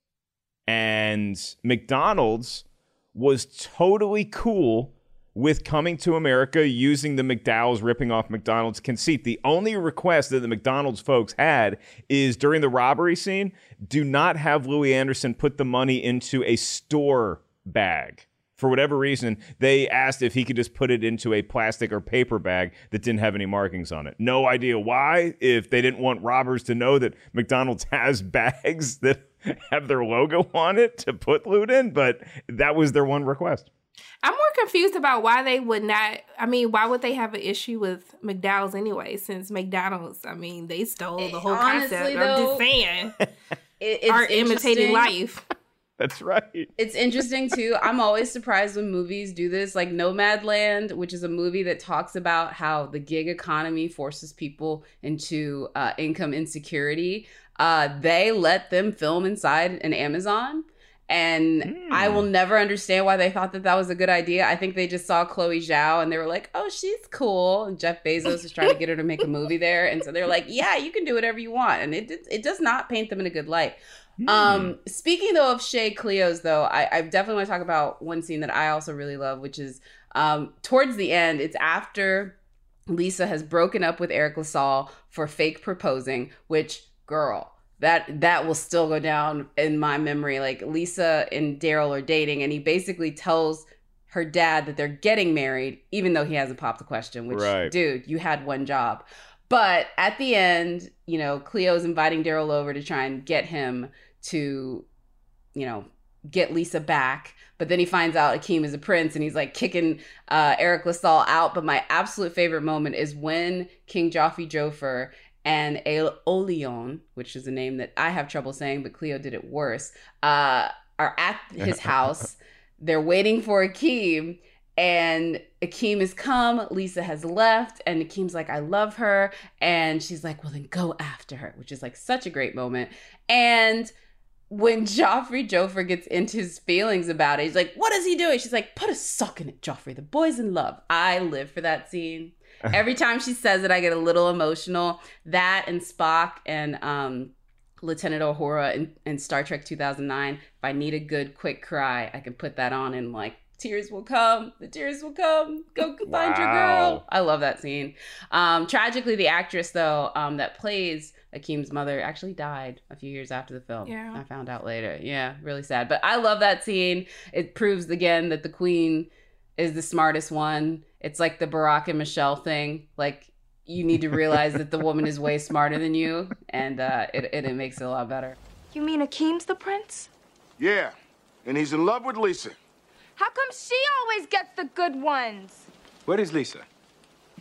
And McDonald's was totally cool with Coming to America using the McDowell's ripping off McDonald's conceit. The only request that the McDonald's folks had is during the robbery scene, do not have Louis Anderson put the money into a store bag. For whatever reason, they asked if he could just put it into a plastic or paper bag that didn't have any markings on it. No idea why, if they didn't want robbers to know that McDonald's has bags that have their logo on it to put loot in, but that was their one request. I'm more confused about why they would not, I mean, why would they have an issue with McDowell's anyway, since McDonald's, I mean, they stole the whole Honestly, concept. though, I'm just saying. It, it's are imitating life. That's right. It's interesting, too. I'm always surprised when movies do this, like Nomadland, which is a movie that talks about how the gig economy forces people into uh, income insecurity. Uh, they let them film inside an Amazon. And mm. I will never understand why they thought that that was a good idea. I think they just saw Chloe Zhao and they were like, oh, she's cool. And Jeff Bezos is trying to get her to make a movie there. And so they're like, yeah, you can do whatever you want. And it it does not paint them in a good light. Mm. Um, speaking, though, of Chez Cleo's, though, I, I definitely want to talk about one scene that I also really love, which is um, towards the end. It's after Lisa has broken up with Eric LaSalle for fake proposing, which, girl, That that will still go down in my memory. Like Lisa and Daryl are dating, and he basically tells her dad that they're getting married, even though he hasn't popped the question. Which, right. dude, you had one job. But at the end, you know, Cleo's inviting Daryl over to try and get him to, you know, get Lisa back. But then he finds out Akeem is a prince, and he's like kicking uh, Eric LaSalle out. But my absolute favorite moment is when King Joffrey Joffre and Aeolion, which is a name that I have trouble saying, but Cleo did it worse, uh, are at his house. They're waiting for Akeem, and Akeem has come. Lisa has left, and Akeem's like, I love her. And she's like, well, then go after her, which is like such a great moment. And when Joffrey Joffre gets into his feelings about it, he's like, what is he doing? She's like, put a sock in it, Joffrey. The boy's in love. I live for that scene. Every time she says it, I get a little emotional. That and Spock and um, Lieutenant Uhura in, in Star Trek two thousand nine. If I need a good, quick cry, I can put that on and like, tears will come. The tears will come. Go find wow. your girl. I love that scene. Um, tragically, the actress, though, um, that plays Akeem's mother actually died a few years after the film. Yeah. I found out later. Yeah, really sad. But I love that scene. It proves, again, that the queen is the smartest one. It's like the Barack and Michelle thing. Like, you need to realize that the woman is way smarter than you, and uh, it, it, it makes it a lot better. You mean Akeem's the prince? Yeah, and he's in love with Lisa. How come she always gets the good ones? Where is Lisa?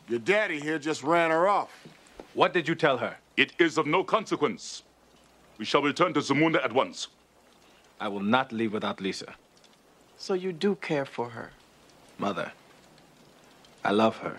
Your daddy here just ran her off. What did you tell her? It is of no consequence. We shall return to Zamunda at once. I will not leave without Lisa. So you do care for her? Mother, I love her.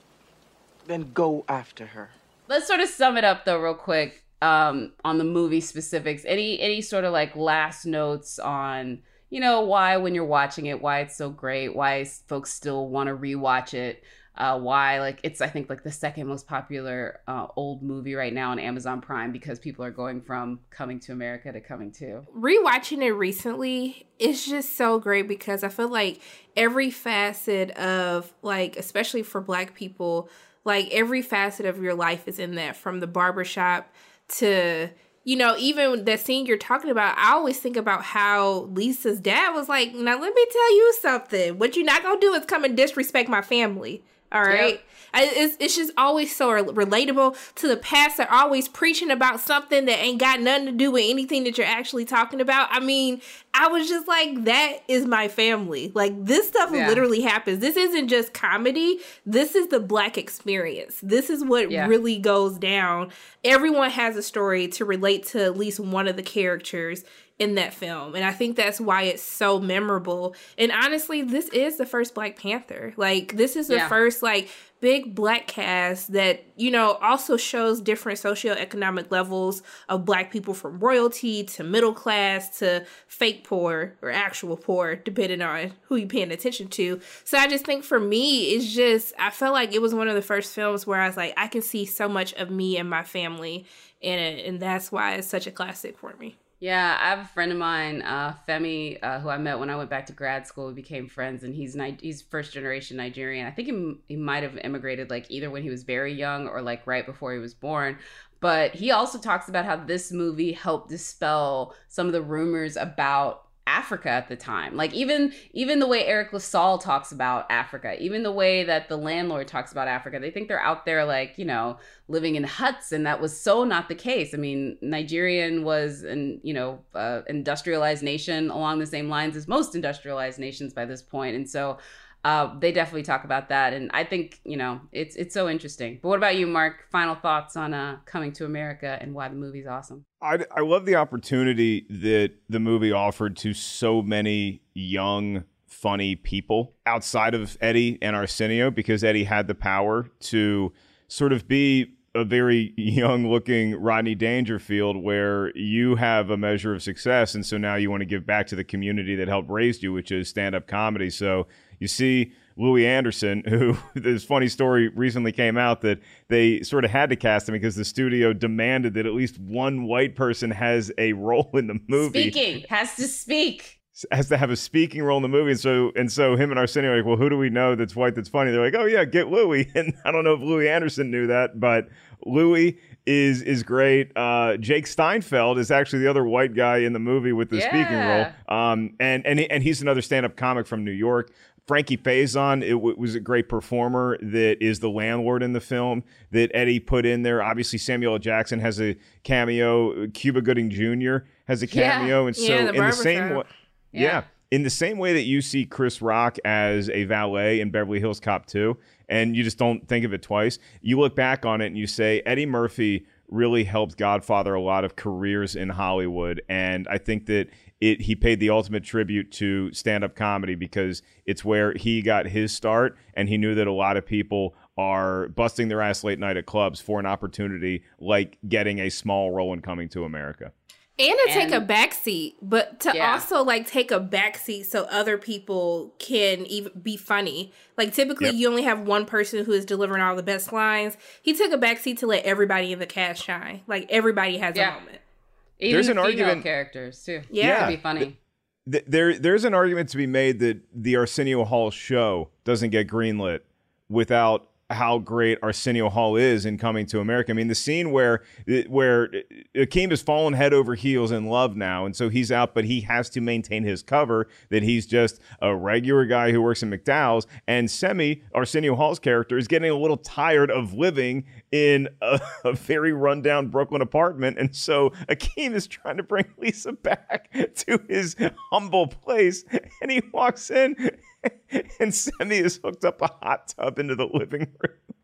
Then go after her. Let's sort of sum it up though real quick um, on the movie specifics. Any any sort of like last notes on, you know, why when you're watching it, why it's so great, why folks still want to rewatch it, uh, why like it's I think like the second most popular uh, old movie right now on Amazon Prime because people are going from Coming to America to Coming to. Rewatching it recently, it's just so great because I feel like every facet of like, especially for Black people, like every facet of your life is in that, from the barbershop to, you know, even that scene you're talking about. I always think about how Lisa's dad was like, now let me tell you something. What you're not going to do is come and disrespect my family. All right. Yep. I, it's, it's just always so relatable to the pastor, always preaching about something that ain't got nothing to do with anything that you're actually talking about. I mean, I was just like, that is my family. Like, this stuff yeah. literally happens. This isn't just comedy. This is the Black experience. This is what yeah. really goes down. Everyone has a story to relate to at least one of the characters in that film. And I think that's why it's so memorable. And honestly, this is the first Black Panther. Like, this is the yeah. first, like, big Black cast that, you know, also shows different socioeconomic levels of Black people, from royalty to middle class to fake poor or actual poor, depending on who you're paying attention to. So I just think for me, it's just, I felt like it was one of the first films where I was like, I can see so much of me and my family in it. And that's why it's such a classic for me. Yeah, I have a friend of mine, uh, Femi, uh, who I met when I went back to grad school. We became friends, and he's Ni- he's first generation Nigerian. I think he he might have immigrated like either when he was very young or like right before he was born. But he also talks about how this movie helped dispel some of the rumors about Africa at the time. Like even even the way Eric LaSalle talks about Africa, even the way that the landlord talks about Africa, they think they're out there like, you know, living in huts, and that was so not the case. I mean, Nigerian was an, you know, uh, industrialized nation along the same lines as most industrialized nations by this point. And so uh, they definitely talk about that. And I think, you know, it's it's so interesting. But what about you, Mark? Final thoughts on uh, Coming to America and why the movie's awesome? I, I love the opportunity that the movie offered to so many young, funny people outside of Eddie and Arsenio, because Eddie had the power to sort of be a very young-looking Rodney Dangerfield, where you have a measure of success, and so now you want to give back to the community that helped raise you, which is stand-up comedy. So you see Louis Anderson, who, this funny story recently came out that they sort of had to cast him because the studio demanded that at least one white person has a role in the movie. Speaking, has to speak. Has to have a speaking role in the movie. And so and so him and Arsenio are like, well, who do we know that's white that's funny? They're like, oh yeah, get Louis. And I don't know if Louis Anderson knew that, but Louis is is great. Uh, Jake Steinfeld is actually the other white guy in the movie with the yeah. speaking role. Um, and and and he's another stand-up comic from New York. Frankie Faison it w- was a great performer that is the landlord in the film that Eddie put in there. Obviously, Samuel L. Jackson has a cameo. Cuba Gooding Junior has a cameo. Yeah. And so yeah, the in the same way, yeah. yeah, in the same way that you see Chris Rock as a valet in Beverly Hills Cop two, and you just don't think of it twice, you look back on it and you say, Eddie Murphy really helped Godfather a lot of careers in Hollywood. And I think that it he paid the ultimate tribute to stand-up comedy because it's where he got his start, and he knew that a lot of people are busting their ass late night at clubs for an opportunity like getting a small role in Coming to America. And to take a backseat, but to yeah. also like take a backseat so other people can even be funny. Like typically yep. you only have one person who is delivering all the best lines. He took a backseat to let everybody in the cast shine. Like everybody has yeah. a moment. Even there's the an female argument characters too. Yeah, yeah. to be funny. Th- there, there's an argument to be made that the Arsenio Hall show doesn't get greenlit without how great Arsenio Hall is in Coming to America. I mean, the scene where where Akeem has fallen head over heels in love now, and so he's out, but he has to maintain his cover that he's just a regular guy who works in McDowell's, and Semi, Arsenio Hall's character, is getting a little tired of living in a, a very rundown Brooklyn apartment, and so Akeem is trying to bring Lisa back to his humble place, and he walks in and Semi has hooked up a hot tub into the living room.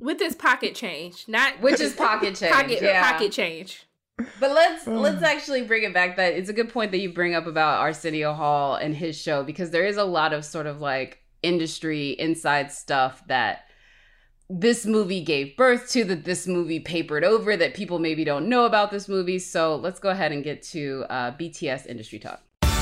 With his pocket change, not which is pocket change. Pocket, yeah. pocket change. But let's let's actually bring it back. That it's a good point that you bring up about Arsenio Hall and his show, because there is a lot of sort of like industry inside stuff that this movie gave birth to, that this movie papered over, that people maybe don't know about this movie. So let's go ahead and get to uh, B T S industry talk.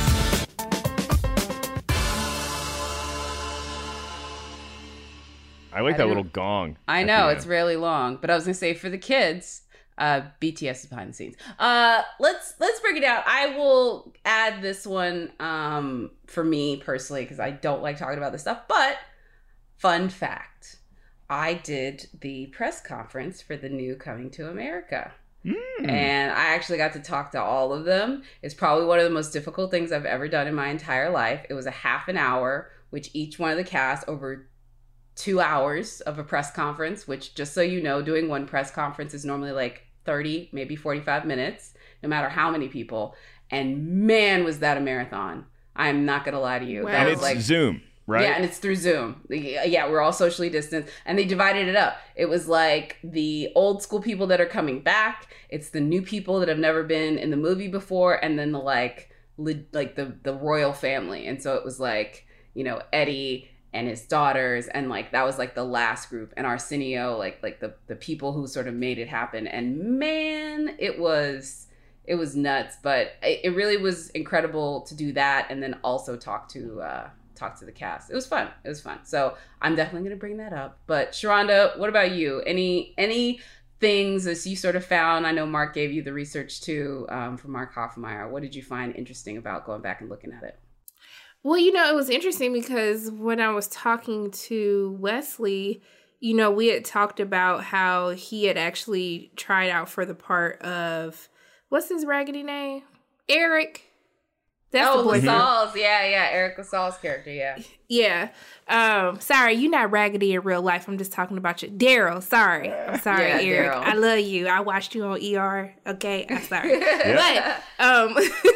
I like I that don't- little gong. I at know the it's end. really long, but I was gonna say for the kids, uh, B T S is behind the scenes. Uh, let's let's break it down. I will add this one um, for me personally because I don't like talking about this stuff. But fun fact, I did the press conference for the new Coming to America. And I actually got to talk to all of them. It's probably one of the most difficult things I've ever done in my entire life. It was a half an hour, which each one of the cast over two hours of a press conference, which, just so you know, doing one press conference is normally like thirty, maybe forty-five minutes, no matter how many people. And man, was that a marathon. I'm not going to lie to you. Wow. That And was it's like Zoom, right? Yeah, and it's through Zoom. Yeah, we're all socially distanced. And they divided it up. It was like the old school people that are coming back. It's the new people that have never been in the movie before. And then the like, li- like the, the royal family. And so it was like, you know, Eddie and his daughters. And like, that was like the last group. And Arsenio, like, like the, the people who sort of made it happen. And man, it was... It was nuts, but it really was incredible to do that and then also talk to uh, talk to the cast. It was fun. It was fun. So I'm definitely going to bring that up. But Sharonda, what about you? Any any things that you sort of found? I know Mark gave you the research too um, from Mark Hoffmeyer. What did you find interesting about going back and looking at it? Well, you know, it was interesting because when I was talking to Wesley, you know, we had talked about how he had actually tried out for the part of... What's his raggedy name? Eric. That's oh, the boyfriend. LaSalle's. Yeah, yeah. Eric LaSalle's character, yeah. Yeah. Um, sorry, you're not raggedy in real life. I'm just talking about you. Daryl, sorry. I'm sorry, Yeah, Eric. Daryl. I love you. I watched you on E R. Okay, I'm sorry. But um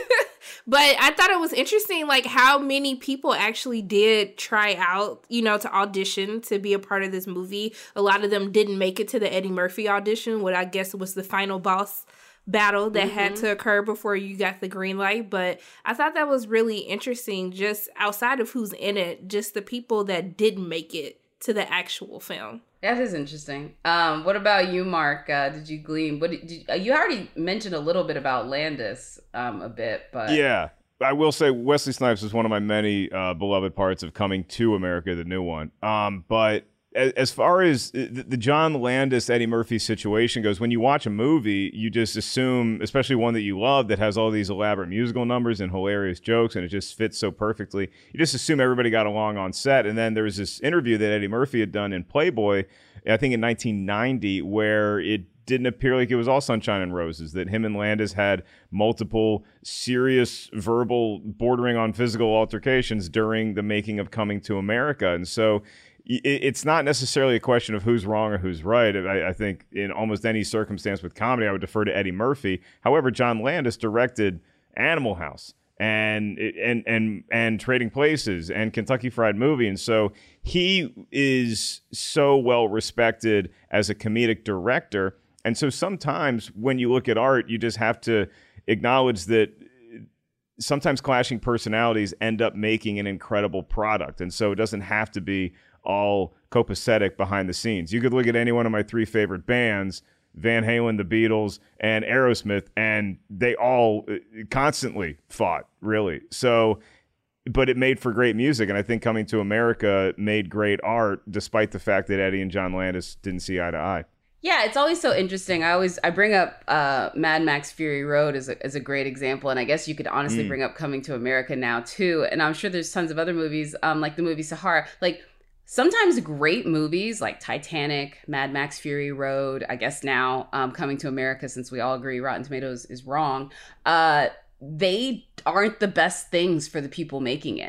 but I thought it was interesting like how many people actually did try out, you know, to audition to be a part of this movie. A lot of them didn't make it to the Eddie Murphy audition, what I guess was the final boss battle that mm-hmm. had to occur before you got the green light. But I thought that was really interesting, just outside of who's in it, just the people that didn't make it to the actual film. That is interesting. Um, what about you, Mark? Uh, did you glean? What did, did, uh, you already mentioned a little bit about Landis um, a bit, but yeah, I will say Wesley Snipes was one of my many uh, beloved parts of Coming to America, the new one. Um, but as far as the John Landis, Eddie Murphy situation goes, when you watch a movie, you just assume, especially one that you love that has all these elaborate musical numbers and hilarious jokes, and it just fits so perfectly. You just assume everybody got along on set. And then there was this interview that Eddie Murphy had done in Playboy, I think in nineteen ninety, where it didn't appear like it was all sunshine and roses, that him and Landis had multiple serious verbal, bordering on physical altercations during the making of Coming to America. And so it's not necessarily a question of who's wrong or who's right. I, I think in almost any circumstance with comedy, I would defer to Eddie Murphy. However, John Landis directed Animal House and and and and Trading Places and Kentucky Fried Movie, and so he is so well respected as a comedic director. And so sometimes when you look at art, you just have to acknowledge that sometimes clashing personalities end up making an incredible product, and so it doesn't have to be all copacetic behind the scenes. You could look at any one of my three favorite bands, Van Halen, the Beatles, and Aerosmith, and they all constantly fought, really. So, but it made for great music, and I think Coming to America made great art, despite the fact that Eddie and John Landis didn't see eye to eye. Yeah, it's always so interesting. I always I bring up uh, Mad Max Fury Road as a, as a great example, and I guess you could honestly mm. bring up Coming to America now too. And I'm sure there's tons of other movies, um, like the movie Sahara, like. Sometimes great movies like Titanic, Mad Max Fury Road, I guess now um, Coming to America, since we all agree Rotten Tomatoes is wrong, uh, they aren't the best things for the people making it.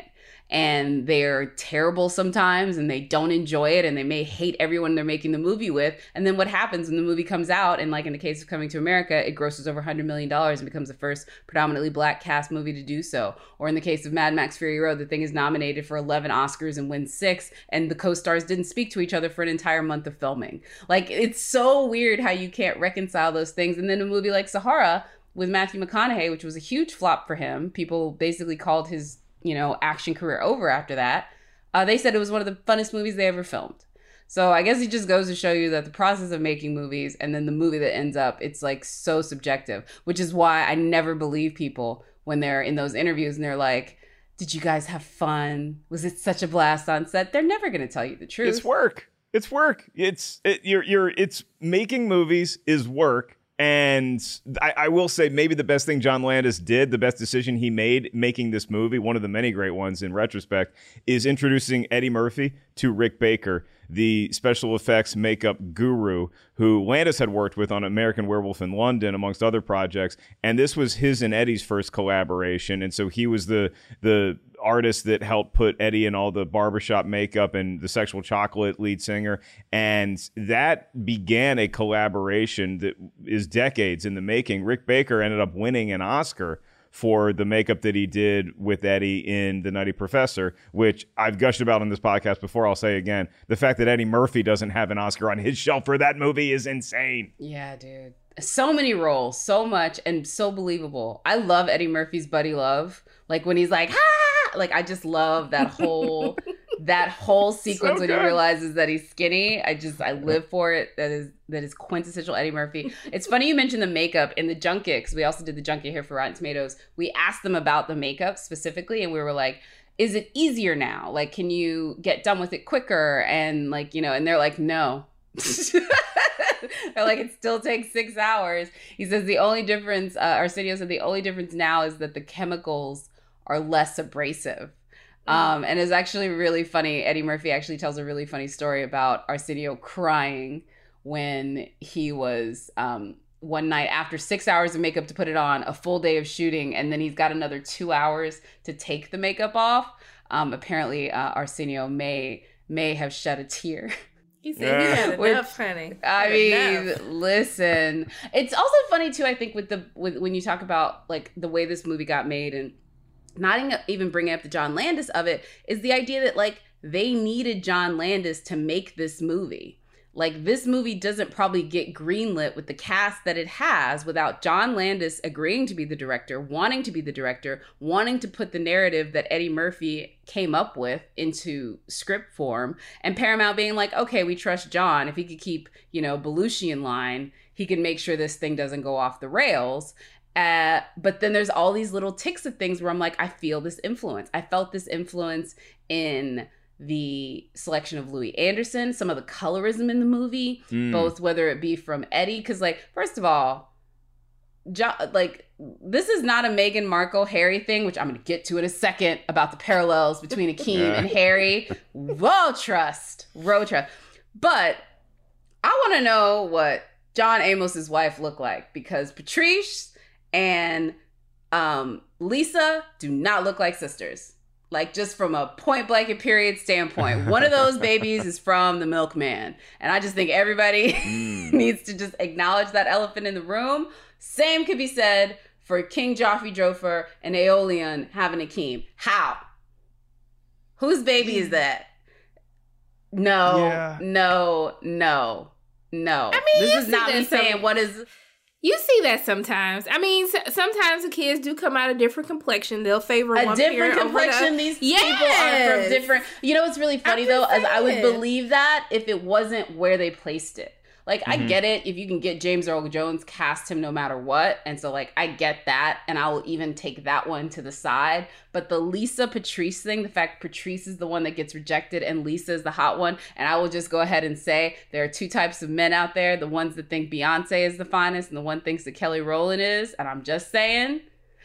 and they're terrible sometimes and they don't enjoy it and they may hate everyone they're making the movie with. And then what happens when the movie comes out, and like in the case of Coming to America, it grosses over one hundred million dollars and becomes the first predominantly black cast movie to do so. Or in the case of Mad Max Fury Road, the thing is nominated for eleven Oscars and wins six, and the co-stars didn't speak to each other for an entire month of filming. Like, it's so weird how you can't reconcile those things. And then a movie like Sahara with Matthew McConaughey, which was a huge flop for him, people basically called his, you know, action career over after that. Uh, they said it was one of the funnest movies they ever filmed. So I guess it just goes to show you that the process of making movies and then the movie that ends up, it's like so subjective, which is why I never believe people when they're in those interviews and they're like, did you guys have fun? Was it such a blast on set? They're never going to tell you the truth. It's work. It's work. It's it, you're you're it's making movies is work. And I, I will say maybe the best thing John Landis did, the best decision he made making this movie, one of the many great ones in retrospect, is introducing Eddie Murphy to Rick Baker, the special effects makeup guru who Landis had worked with on American Werewolf in London, amongst other projects. And this was his and Eddie's first collaboration. And so he was the the artist that helped put Eddie in all the barbershop makeup and the Sexual Chocolate lead singer. And that began a collaboration that is decades in the making. Rick Baker ended up winning an Oscar for the makeup that he did with Eddie in The Nutty Professor, which I've gushed about on this podcast before. I'll say again, the fact that Eddie Murphy doesn't have an Oscar on his shelf for that movie is insane. Yeah, dude. So many roles, so much, and so believable. I love Eddie Murphy's Buddy Love. Like when he's like, ah! Like I just love that whole that whole sequence so when he realizes that he's skinny. I just I live for it. That is that is quintessential Eddie Murphy. It's funny you mentioned the makeup in the junket, because we also did the junket here for Rotten Tomatoes. We asked them about the makeup specifically, and we were like, is it easier now? Like, can you get done with it quicker? And like, you know, and they're like, no. They're like, it still takes six hours. He says the only difference, uh, Arsenio said the only difference now is that the chemicals are less abrasive. Um, and it's actually really funny. Eddie Murphy actually tells a really funny story about Arsenio crying when he was um, one night after six hours of makeup to put it on, a full day of shooting, and then he's got another two hours to take the makeup off. Um, apparently, uh, Arsenio may may have shed a tear. He said he had enough, honey. I mean, enough. Listen. It's also funny too, I think, with the with when you talk about like the way this movie got made, and not even bringing up the John Landis of it, is the idea that like they needed John Landis to make this movie. Like, this movie doesn't probably get greenlit with the cast that it has without John Landis agreeing to be the director, wanting to be the director, wanting to put the narrative that Eddie Murphy came up with into script form, and Paramount being like, okay, we trust John. If he could keep, you know, Belushi in line, he can make sure this thing doesn't go off the rails. Uh, but then there's all these little ticks of things where I'm like, I feel this influence. I felt this influence in the selection of Louis Anderson, some of the colorism in the movie, mm. both whether it be from Eddie, because like, first of all, jo- like this is not a Meghan Markle Harry thing, which I'm going to get to in a second about the parallels between Akeem yeah. and Harry. Whoa, trust, row trust. But I want to know what John Amos's wife looked like, because Patrice and um, Lisa do not look like sisters. Like, just from a point blank and period standpoint, one of those babies is from the milkman. And I just think everybody mm. needs to just acknowledge that elephant in the room. Same could be said for King Joffrey Joffre and Aeolian having Akeem. How? Whose baby is that? No, yeah. no, no, no. I mean, this is not me saying some... what is... You see that sometimes. I mean, sometimes the kids do come out a different complexion. They'll favor a one different parent complexion. Over the... These yes. people are from different. You know what's really funny though? As I would believe that if it wasn't where they placed it. Like, mm-hmm. I get it. If you can get James Earl Jones, cast him no matter what. And so, like, I get that. And I will even take that one to the side. But the Lisa Patrice thing, the fact Patrice is the one that gets rejected and Lisa is the hot one. And I will just go ahead and say there are two types of men out there. The ones that think Beyonce is the finest and the one thinks that Kelly Rowland is. And I'm just saying,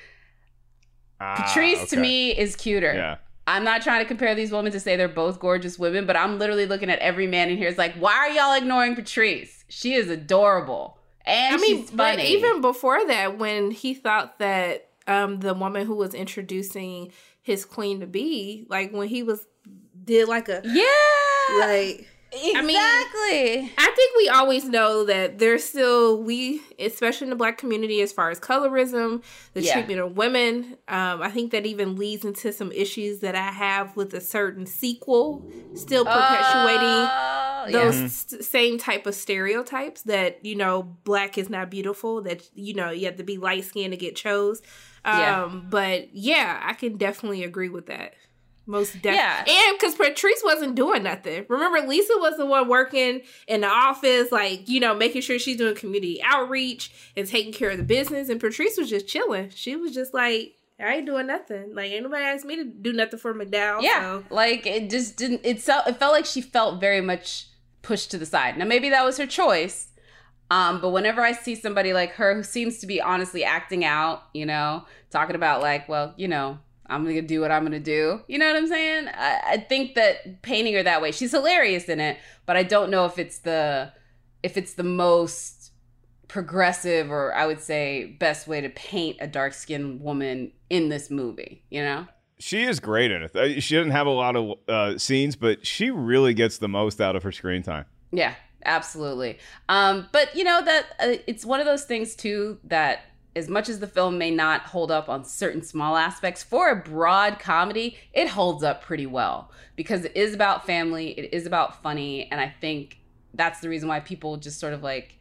ah, Patrice okay. to me is cuter. Yeah. I'm not trying to compare these women to say they're both gorgeous women, but I'm literally looking at every man in here. It's like, why are y'all ignoring Patrice? She is adorable. And I mean, she's funny. But even before that, when he thought that um, the woman who was introducing his queen to be. Like when he was did like a yeah, like. Exactly. I mean, I think we always know that there's still, we, especially in the Black community, as far as colorism, the Yeah. treatment of women, um, I think that even leads into some issues that I have with a certain sequel, still perpetuating Oh, those yeah. s- same type of stereotypes that, you know, Black is not beautiful, that, you know, you have to be light-skinned to get chose. Um, Yeah. But yeah, I can definitely agree with that. Most definitely. Yeah. And because Patrice wasn't doing nothing. Remember, Lisa was the one working in the office, like, you know, making sure she's doing community outreach and taking care of the business. And Patrice was just chilling. She was just like, I ain't doing nothing. Like, ain't nobody asked me to do nothing for McDowell. Yeah, So. like it just didn't. It felt it felt like she felt very much pushed to the side. Now maybe that was her choice, um, but whenever I see somebody like her who seems to be honestly acting out, you know, talking about like, well, you know, I'm gonna do what I'm gonna do. You know what I'm saying? I, I think that painting her that way, she's hilarious in it, but I don't know if it's the if it's the most progressive or I would say best way to paint a dark skinned woman in this movie. You know? She is great in it. Uh, She doesn't have a lot of uh, scenes, but she really gets the most out of her screen time. Yeah, absolutely. Um, but you know that uh, it's one of those things too that as much as the film may not hold up on certain small aspects, for a broad comedy, it holds up pretty well because it is about family, it is about funny, and I think that's the reason why people just sort of like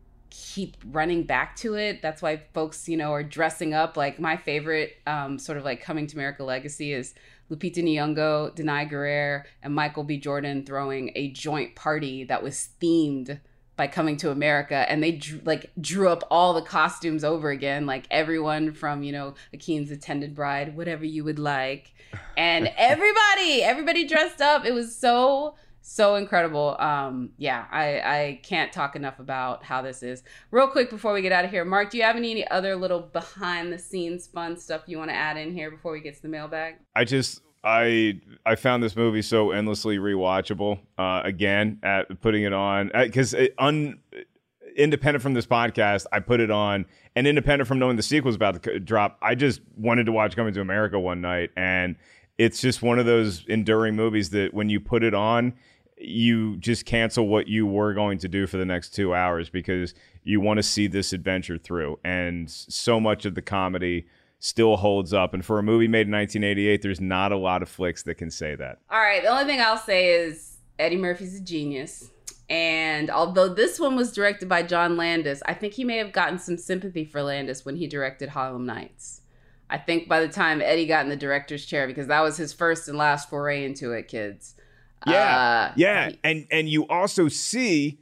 keep running back to it. That's why folks, you know, are dressing up. Like my favorite um, sort of like Coming to America legacy is Lupita Nyong'o, Denai Guerrero, and Michael B. Jordan throwing a joint party that was themed by Coming to America, and they drew, like drew up all the costumes over again, like everyone from, you know, Akeem's Attended Bride, whatever you would like, and everybody, everybody dressed up. It was so, so incredible. Um, yeah, I, I can't talk enough about how this is. Real quick before we get out of here, Mark, do you have any, any other little behind the scenes fun stuff you want to add in here before we get to the mailbag? I just I I found this movie so endlessly rewatchable. Uh, again, at putting it on because un independent from this podcast, I put it on, and independent from knowing the sequel was about to drop, I just wanted to watch Coming to America one night, and it's just one of those enduring movies that when you put it on, you just cancel what you were going to do for the next two hours because you want to see this adventure through, and so much of the comedy still holds up. And for a movie made in nineteen eighty-eight, there's not a lot of flicks that can say that. All right. The only thing I'll say is Eddie Murphy's a genius. And although this one was directed by John Landis, I think he may have gotten some sympathy for Landis when he directed Harlem Nights. I think by the time Eddie got in the director's chair, because that was his first and last foray into it, kids. Yeah. Uh, yeah. He, and and you also see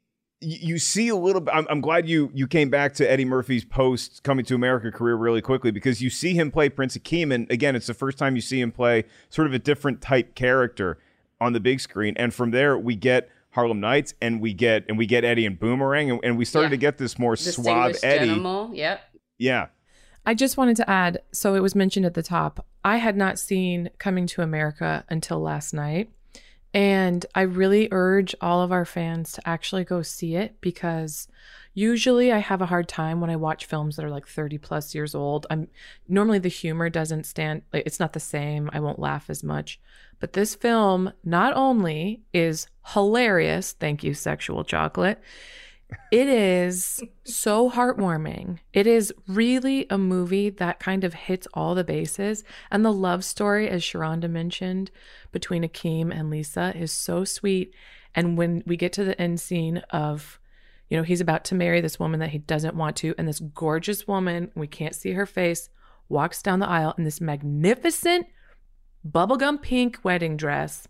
you see a little bit. I'm, I'm glad you you came back to Eddie Murphy's post Coming to America career really quickly, because you see him play Prince Akeem, and again, it's the first time you see him play sort of a different type character on the big screen. And from there, we get Harlem Nights, and we get and we get Eddie and Boomerang, and, and we started yeah. to get this more suave Eddie. Genimal. Yep. Yeah. I just wanted to add, so it was mentioned at the top, I had not seen Coming to America until last night. And I really urge all of our fans to actually go see it, because usually I have a hard time when I watch films that are like thirty plus years old. I'm normally the humor doesn't stand, like, it's not the same. I won't laugh as much. But this film not only is hilarious, thank you, Sexual Chocolate, it is so heartwarming. It is really a movie that kind of hits all the bases. And the love story, as Sharonda mentioned, between Akeem and Lisa is so sweet. And when we get to the end scene of, you know, he's about to marry this woman that he doesn't want to, and this gorgeous woman, we can't see her face, walks down the aisle in this magnificent bubblegum pink wedding dress.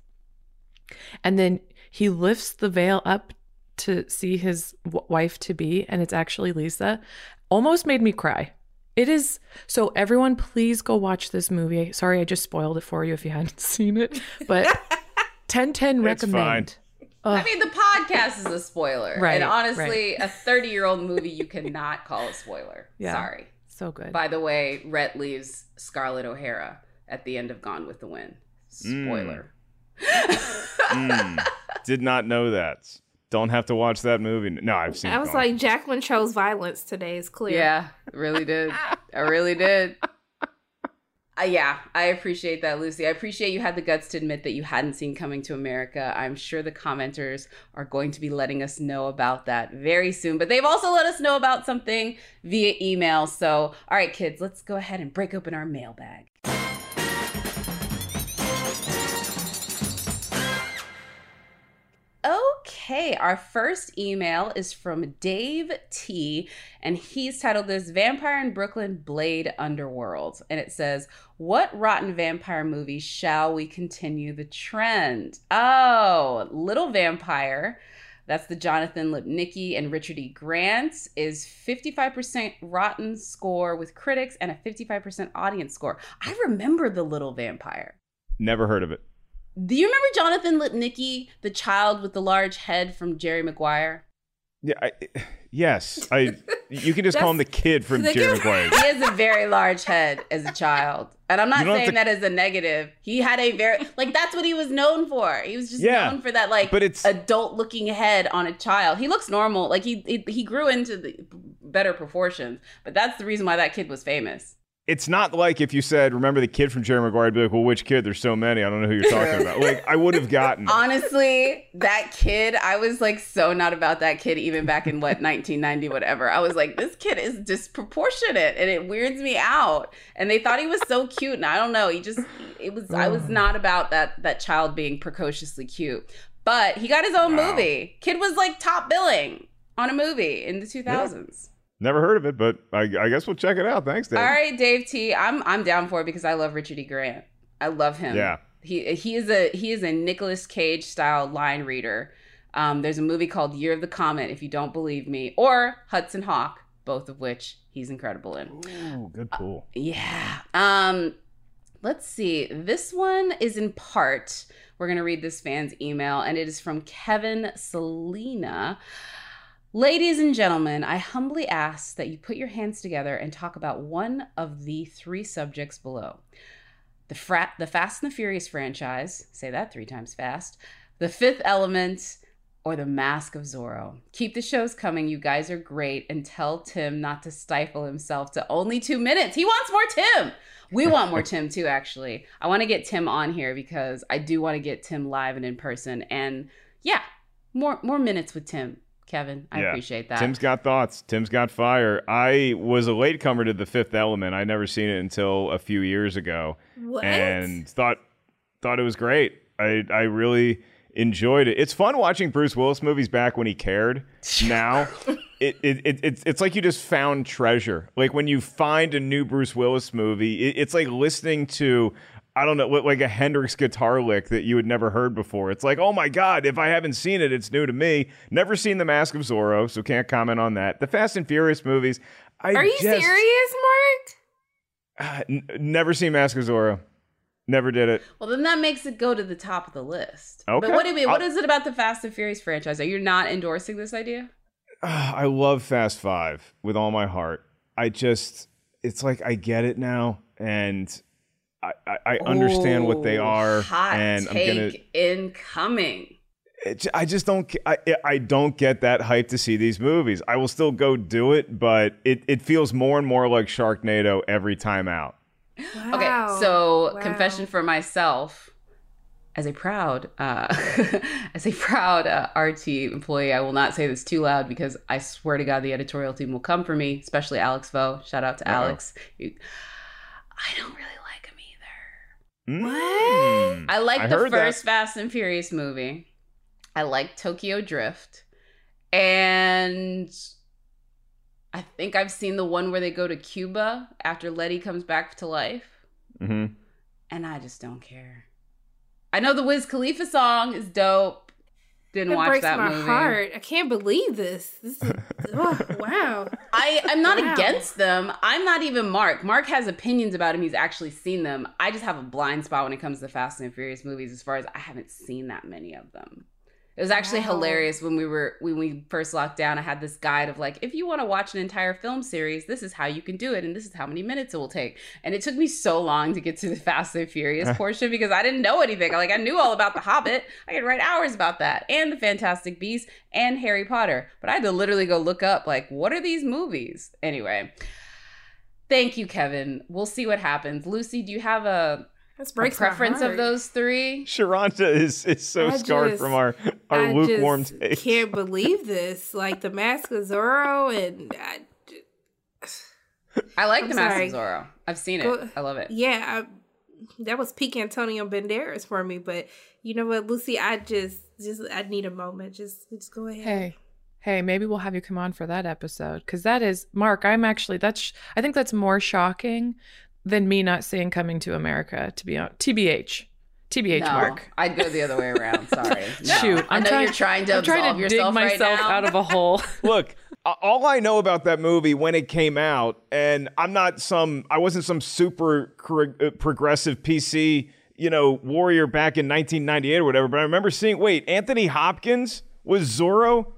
And then he lifts the veil up to see his w- wife to be, and it's actually Lisa. Almost made me cry. It is. So everyone, please go watch this movie. Sorry, I just spoiled it for you if you hadn't seen it, but ten ten recommend. I mean, the podcast is a spoiler. Right, and honestly, right. a thirty-year-old movie you cannot call a spoiler. Yeah, Sorry. So good. By the way, Rhett leaves Scarlett O'Hara at the end of Gone with the Wind. Spoiler. Mm. mm. Did not know that. Don't have to watch that movie. No, I've seen it. I was like, Jacqueline chose violence today. It's clear. Yeah, really did. I really did. Uh, yeah, I appreciate that, Lucy. I appreciate you had the guts to admit that you hadn't seen Coming to America. I'm sure the commenters are going to be letting us know about that very soon. But they've also let us know about something via email. So, all right, kids, let's go ahead and break open our mailbag. Okay, our first email is from Dave T, and he's titled this Vampire in Brooklyn Blade Underworld. And it says, what rotten vampire movie shall we continue the trend? Oh, Little Vampire. That's the Jonathan Lipnicki and Richard E. Grant, is fifty-five percent rotten score with critics and a fifty-five percent audience score. I remember The Little Vampire. Never heard of it. Do you remember Jonathan Lipnicki, the child with the large head from Jerry Maguire? Yeah, I, yes. I. You can just call him the kid from Jerry Maguire. He has a very large head as a child. And I'm not saying to... that as a negative. He had a very, like, that's what he was known for. He was just yeah, known for that, like, but it's... adult-looking head on a child. He looks normal. Like, he, he he grew into the better proportions. But that's the reason why that kid was famous. It's not like if you said, remember the kid from Jerry Maguire, I'd be like, well, which kid? There's so many. I don't know who you're talking about. Like, I would have gotten it. Honestly, that kid, I was like so not about that kid even back in what, nineteen ninety, whatever. I was like, this kid is disproportionate and it weirds me out. And they thought he was so cute. And I don't know. He just, it was, I was not about that, that child being precociously cute. But he got his own wow. movie. Kid was like top billing on a movie in the two thousands. Yeah. Never heard of it, but I, I guess we'll check it out. Thanks, Dave. All right, Dave T. I'm I'm down for it because I love Richard E. Grant. I love him. Yeah. He he is a he is a Nicolas Cage style line reader. Um, there's a movie called Year of the Comet, if you don't believe me, or Hudson Hawk, both of which he's incredible in. Ooh, good pool. Uh, yeah. Um, let's see. This one is in part. We're gonna read this fan's email, and it is from Kevin Selena. Ladies and gentlemen, I humbly ask that you put your hands together and talk about one of the three subjects below. The, fra- the Fast and the Furious franchise, say that three times fast, The Fifth Element, or The Mask of Zorro. Keep the shows coming, you guys are great, and tell Tim not to stifle himself to only two minutes. He wants more Tim! We want more Tim too, actually. I want to get Tim on here because I do want to get Tim live and in person. And yeah, more more minutes with Tim. Kevin, I yeah. appreciate that. Tim's got thoughts. Tim's got fire. I was a latecomer to The Fifth Element. I'd never seen it until a few years ago. What? And thought thought it was great. I I really enjoyed it. It's fun watching Bruce Willis movies back when he cared. Now, it, it, it it's it's like you just found treasure. Like when you find a new Bruce Willis movie, it, it's like listening to, I don't know, like a Hendrix guitar lick that you had never heard before. It's like, oh my God, if I haven't seen it, it's new to me. Never seen The Mask of Zorro, so can't comment on that. The Fast and Furious movies. I Are you just, serious, Mark? Uh, n- never seen Mask of Zorro. Never did it. Well, then that makes it go to the top of the list. Okay. But what do you mean? What I'll, is it about the Fast and Furious franchise? Are you not endorsing this idea? Uh, I love Fast Five with all my heart. I just, it's like I get it now, and I, I, I understand Ooh, what they are, hot and take I'm gonna incoming. It, I just don't. I, I don't get that hype to see these movies. I will still go do it, but it, it feels more and more like Sharknado every time out. Wow. Okay, so wow. confession for myself, as a proud, uh, as a proud uh, R T employee, I will not say this too loud because I swear to God the editorial team will come for me, especially Alex Vo. Shout out to Uh-oh. Alex. You, I don't really like him either. What? I like I the heard first that. Fast and Furious movie. I like Tokyo Drift. And I think I've seen the one where they go to Cuba after Letty comes back to life. Mm-hmm. And I just don't care. I know the Wiz Khalifa song is dope. Didn't It watch breaks that my movie. heart. I can't believe this. This is oh, wow. I, I'm not Wow. against them. I'm not even Mark. Mark has opinions about him. He's actually seen them. I just have a blind spot when it comes to Fast and Furious movies as far as I haven't seen that many of them. It was actually Wow. hilarious when we were when we first locked down. I had this guide of like, if you want to watch an entire film series, this is how you can do it, and this is how many minutes it will take. And it took me so long to get to the Fast and Furious portion because I didn't know anything. Like I knew all about The Hobbit. I could write hours about that, and The Fantastic Beasts, and Harry Potter. But I had to literally go look up like, what are these movies? Anyway, Thank you, Kevin. We'll see what happens. Lucy, do you have a, a preference of those three? Sharonda is, is so I scarred just- from our, our I lukewarm just take. can't believe this. Like the Mask of Zorro, and I, I like I'm The Mask sorry. of Zorro. I've seen it. Go- I love it. Yeah, I, that was peak Antonio Banderas for me. But you know what, Lucy, I just just I need a moment. Just just go ahead. Hey, hey, maybe we'll have you come on for that episode, because that is, Mark, I'm actually, that's, I think that's more shocking than me not seeing Coming to America, to be honest. T B H. T B H, No, Mark. I'd go the other way around. Sorry. No. Shoot, I I'm know trying, you're trying to I'm trying absolve to yourself dig right myself now. out of a hole. Look, uh, all I know about that movie when it came out, and I'm not some, I wasn't some super cor- uh, progressive P C, you know, warrior back in nineteen ninety-eight or whatever, but I remember seeing, wait, Anthony Hopkins was Zorro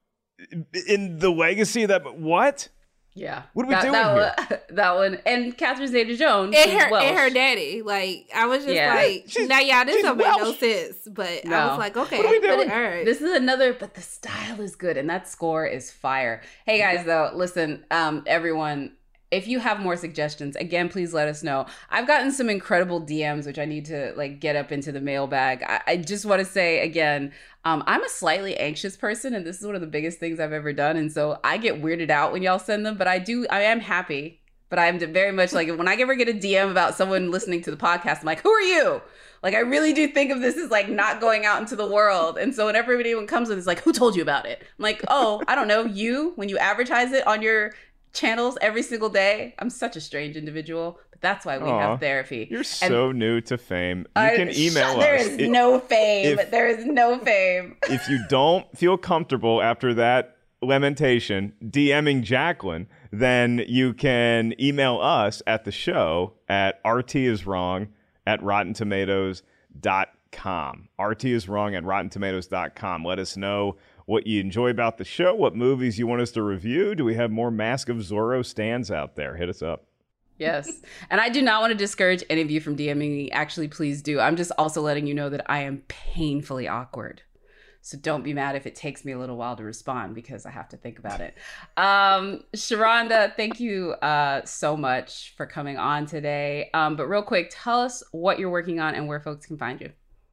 in the legacy of that, what? Yeah. What are we that, doing that here? One, that one. And Catherine Zeta-Jones. And who's her, Welsh. and her daddy. Like, I was just Yeah. like, She's- now, y'all, this she's don't make no Welsh. sense. But No. I was like, okay. What are we doing? All right. This is another, but the style is good and that score is fire. Hey guys, though, listen, um, everyone, if you have more suggestions, again, please let us know. I've gotten some incredible D Ms, which I need to like get up into the mailbag. I, I just want to say again, um, I'm a slightly anxious person, and this is one of the biggest things I've ever done. And so I get weirded out when y'all send them, but I do, I am happy. But I'm very much like, when I ever get a D M about someone listening to the podcast, I'm like, who are you? Like, I really do think of this as like not going out into the world. And so whenever anyone comes with, it's like, who told you about it? I'm like, oh, I don't know, you, when you advertise it on your channels every single day. I'm such a strange individual, but that's why we Aw, have therapy. You're And so new to fame. You I- can email shut- us. There is It- no fame. if- there is no fame. if you don't feel comfortable after that lamentation DMing Jacqueline, then you can email us at the show at rtiswrong at rotten tomatoes dot com. R T is wrong at rotten tomatoes dot com. Let us know what you enjoy about the show, what movies you want us to review. Do we have more Mask of Zorro stands out there? Hit us up. Yes. And I do not want to discourage any of you from DMing me. Actually, please do. I'm just also letting you know that I am painfully awkward. So don't be mad if it takes me a little while to respond, because I have to think about it. Um, Sharonda, thank you uh, so much for coming on today. Um, but real quick, tell us what you're working on and where folks can find you.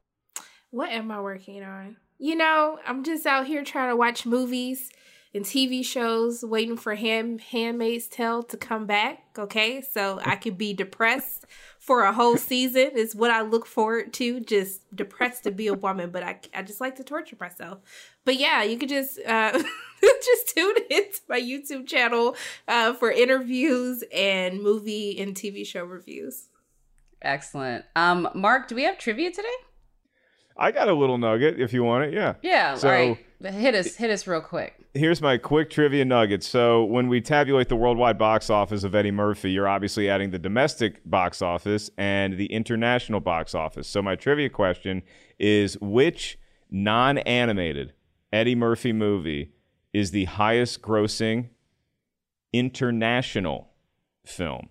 What am I working on? You know, I'm just out here trying to watch movies and T V shows, waiting for Hand, Handmaid's Tale to come back, okay? So I could be depressed for a whole season is what I look forward to, just depressed to be a woman, but I, I just like to torture myself. But yeah, you could just uh, just tune into my YouTube channel uh, for interviews and movie and T V show reviews. Excellent. Um, Mark, do we have trivia today? I got a little nugget if you want it. Yeah. Yeah. So, all right. Hit us. Hit us real quick. Here's my quick trivia nugget. So when we tabulate the worldwide box office of Eddie Murphy, you're obviously adding the domestic box office and the international box office. So my trivia question is, which non-animated Eddie Murphy movie is the highest grossing international film?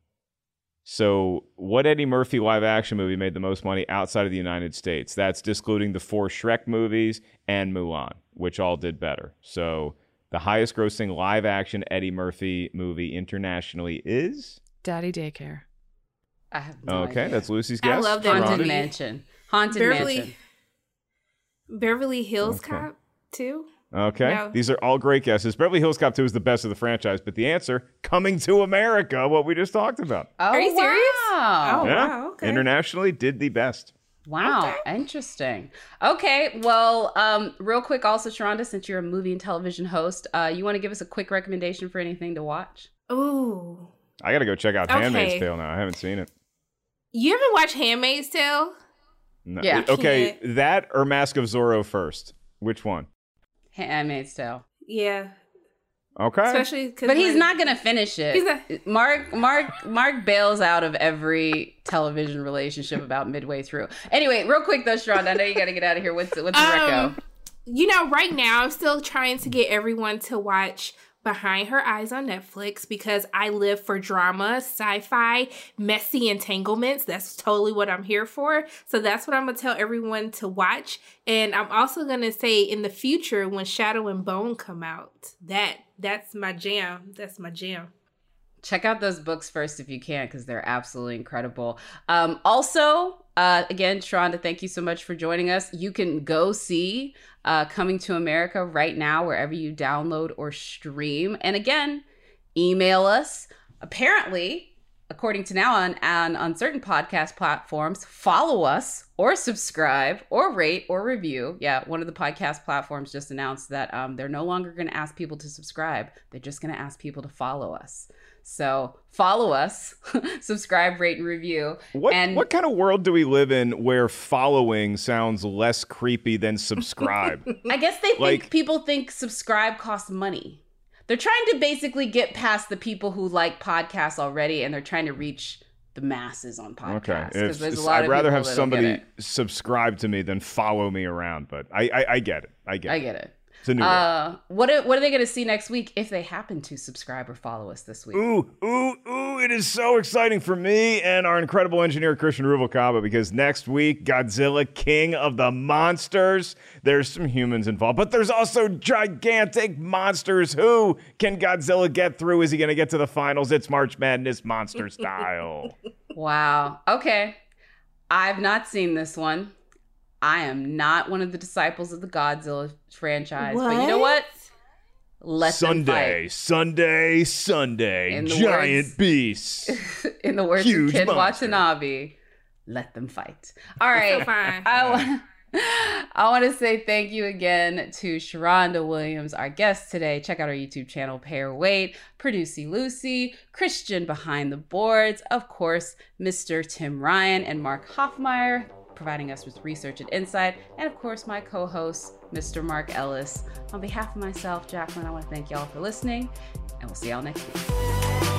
So what Eddie Murphy live action movie made the most money outside of the United States? That's excluding the four Shrek movies and Mulan, which all did better. So the highest grossing live action Eddie Murphy movie internationally is? Daddy Daycare. I have no Okay, idea. that's Lucy's I guess. love that Haunted movie. Mansion. Haunted Beverly, Mansion. Beverly Hills Okay. Cop too. Okay, No. these are all great guesses. Beverly Hills Cop two is the best of the franchise, but the answer, Coming to America, what we just talked about. Oh, Are you serious? wow. Oh, yeah, wow, okay. internationally did the best. Wow, interesting. Okay, well, um, real quick, also, Sharonda, since you're a movie and television host, uh, you want to give us a quick recommendation for anything to watch? Ooh. I got to go check out Okay. Handmaid's Tale now. I haven't seen it. You ever watch Handmaid's Tale? No. Yeah. Okay, that or Mask of Zorro first. Which one? Handmaid's Tale. Yeah. Okay. Especially because But he's not gonna finish it. He's not- Mark, Mark, Mark bails out of every television relationship about midway through. Anyway, real quick though, Sharonda, I know you got to get out of here. What's what's the reco? Um, you know, right now I'm still trying to get everyone to watch Behind Her Eyes on Netflix because I live for drama, sci-fi, messy entanglements. That's totally what I'm here for. So that's what I'm going to tell everyone to watch. And I'm also going to say in the future when Shadow and Bone come out, that that's my jam. That's my jam. check out those books first if you can, because they're absolutely incredible. Um, also, uh, again, Sharonda, thank you so much for joining us. You can go see uh, Coming to America right now, wherever you download or stream. And again, email us. Apparently, according to now on, on, on certain podcast platforms, follow us or subscribe or rate or review. Yeah, one of the podcast platforms just announced that um, they're no longer going to ask people to subscribe. They're just going to ask people to follow us. So follow us, subscribe, rate, and review. What, and what kind of world do we live in where following sounds less creepy than subscribe? I guess they think Like- people think subscribe costs money. They're trying to basically get past the people who like podcasts already, and they're trying to reach the masses on podcasts. Okay. 'cause It's- there's a it's- lot I'd of rather people have that don't get somebody it. subscribe to me than follow me around, but I, I, I get it. I get it. I get it. It's a new world. Uh, what are, what are they going to see next week if they happen to subscribe or follow us this week? Ooh, ooh, ooh, it is so exciting for me and our incredible engineer, Christian Rubalcaba, because next week, Godzilla, King of the Monsters. There's some humans involved, but there's also gigantic monsters. Who can Godzilla get through? Is he going to get to the finals? It's March Madness monster style. Wow. Okay. I've not seen this one. I am not one of the disciples of the Godzilla franchise. But you know what? Let Sunday, them Sunday, Sunday, In the giant words- beasts. fight. In the words Huge of Ken monster. Watanabe, let them fight. All right. So fine. I want I want to say thank you again to Sharonda Williams, our guest today. Check out our YouTube channel, Pay Her Weight, Producy Lucy, Christian behind the boards, of course, Mister Tim Ryan and Mark Hoffmeyer, providing us with research and insight, and of course, my co-host, Mister Mark Ellis. On behalf of myself, Jacqueline, I want to thank y'all for listening, and we'll see y'all next week.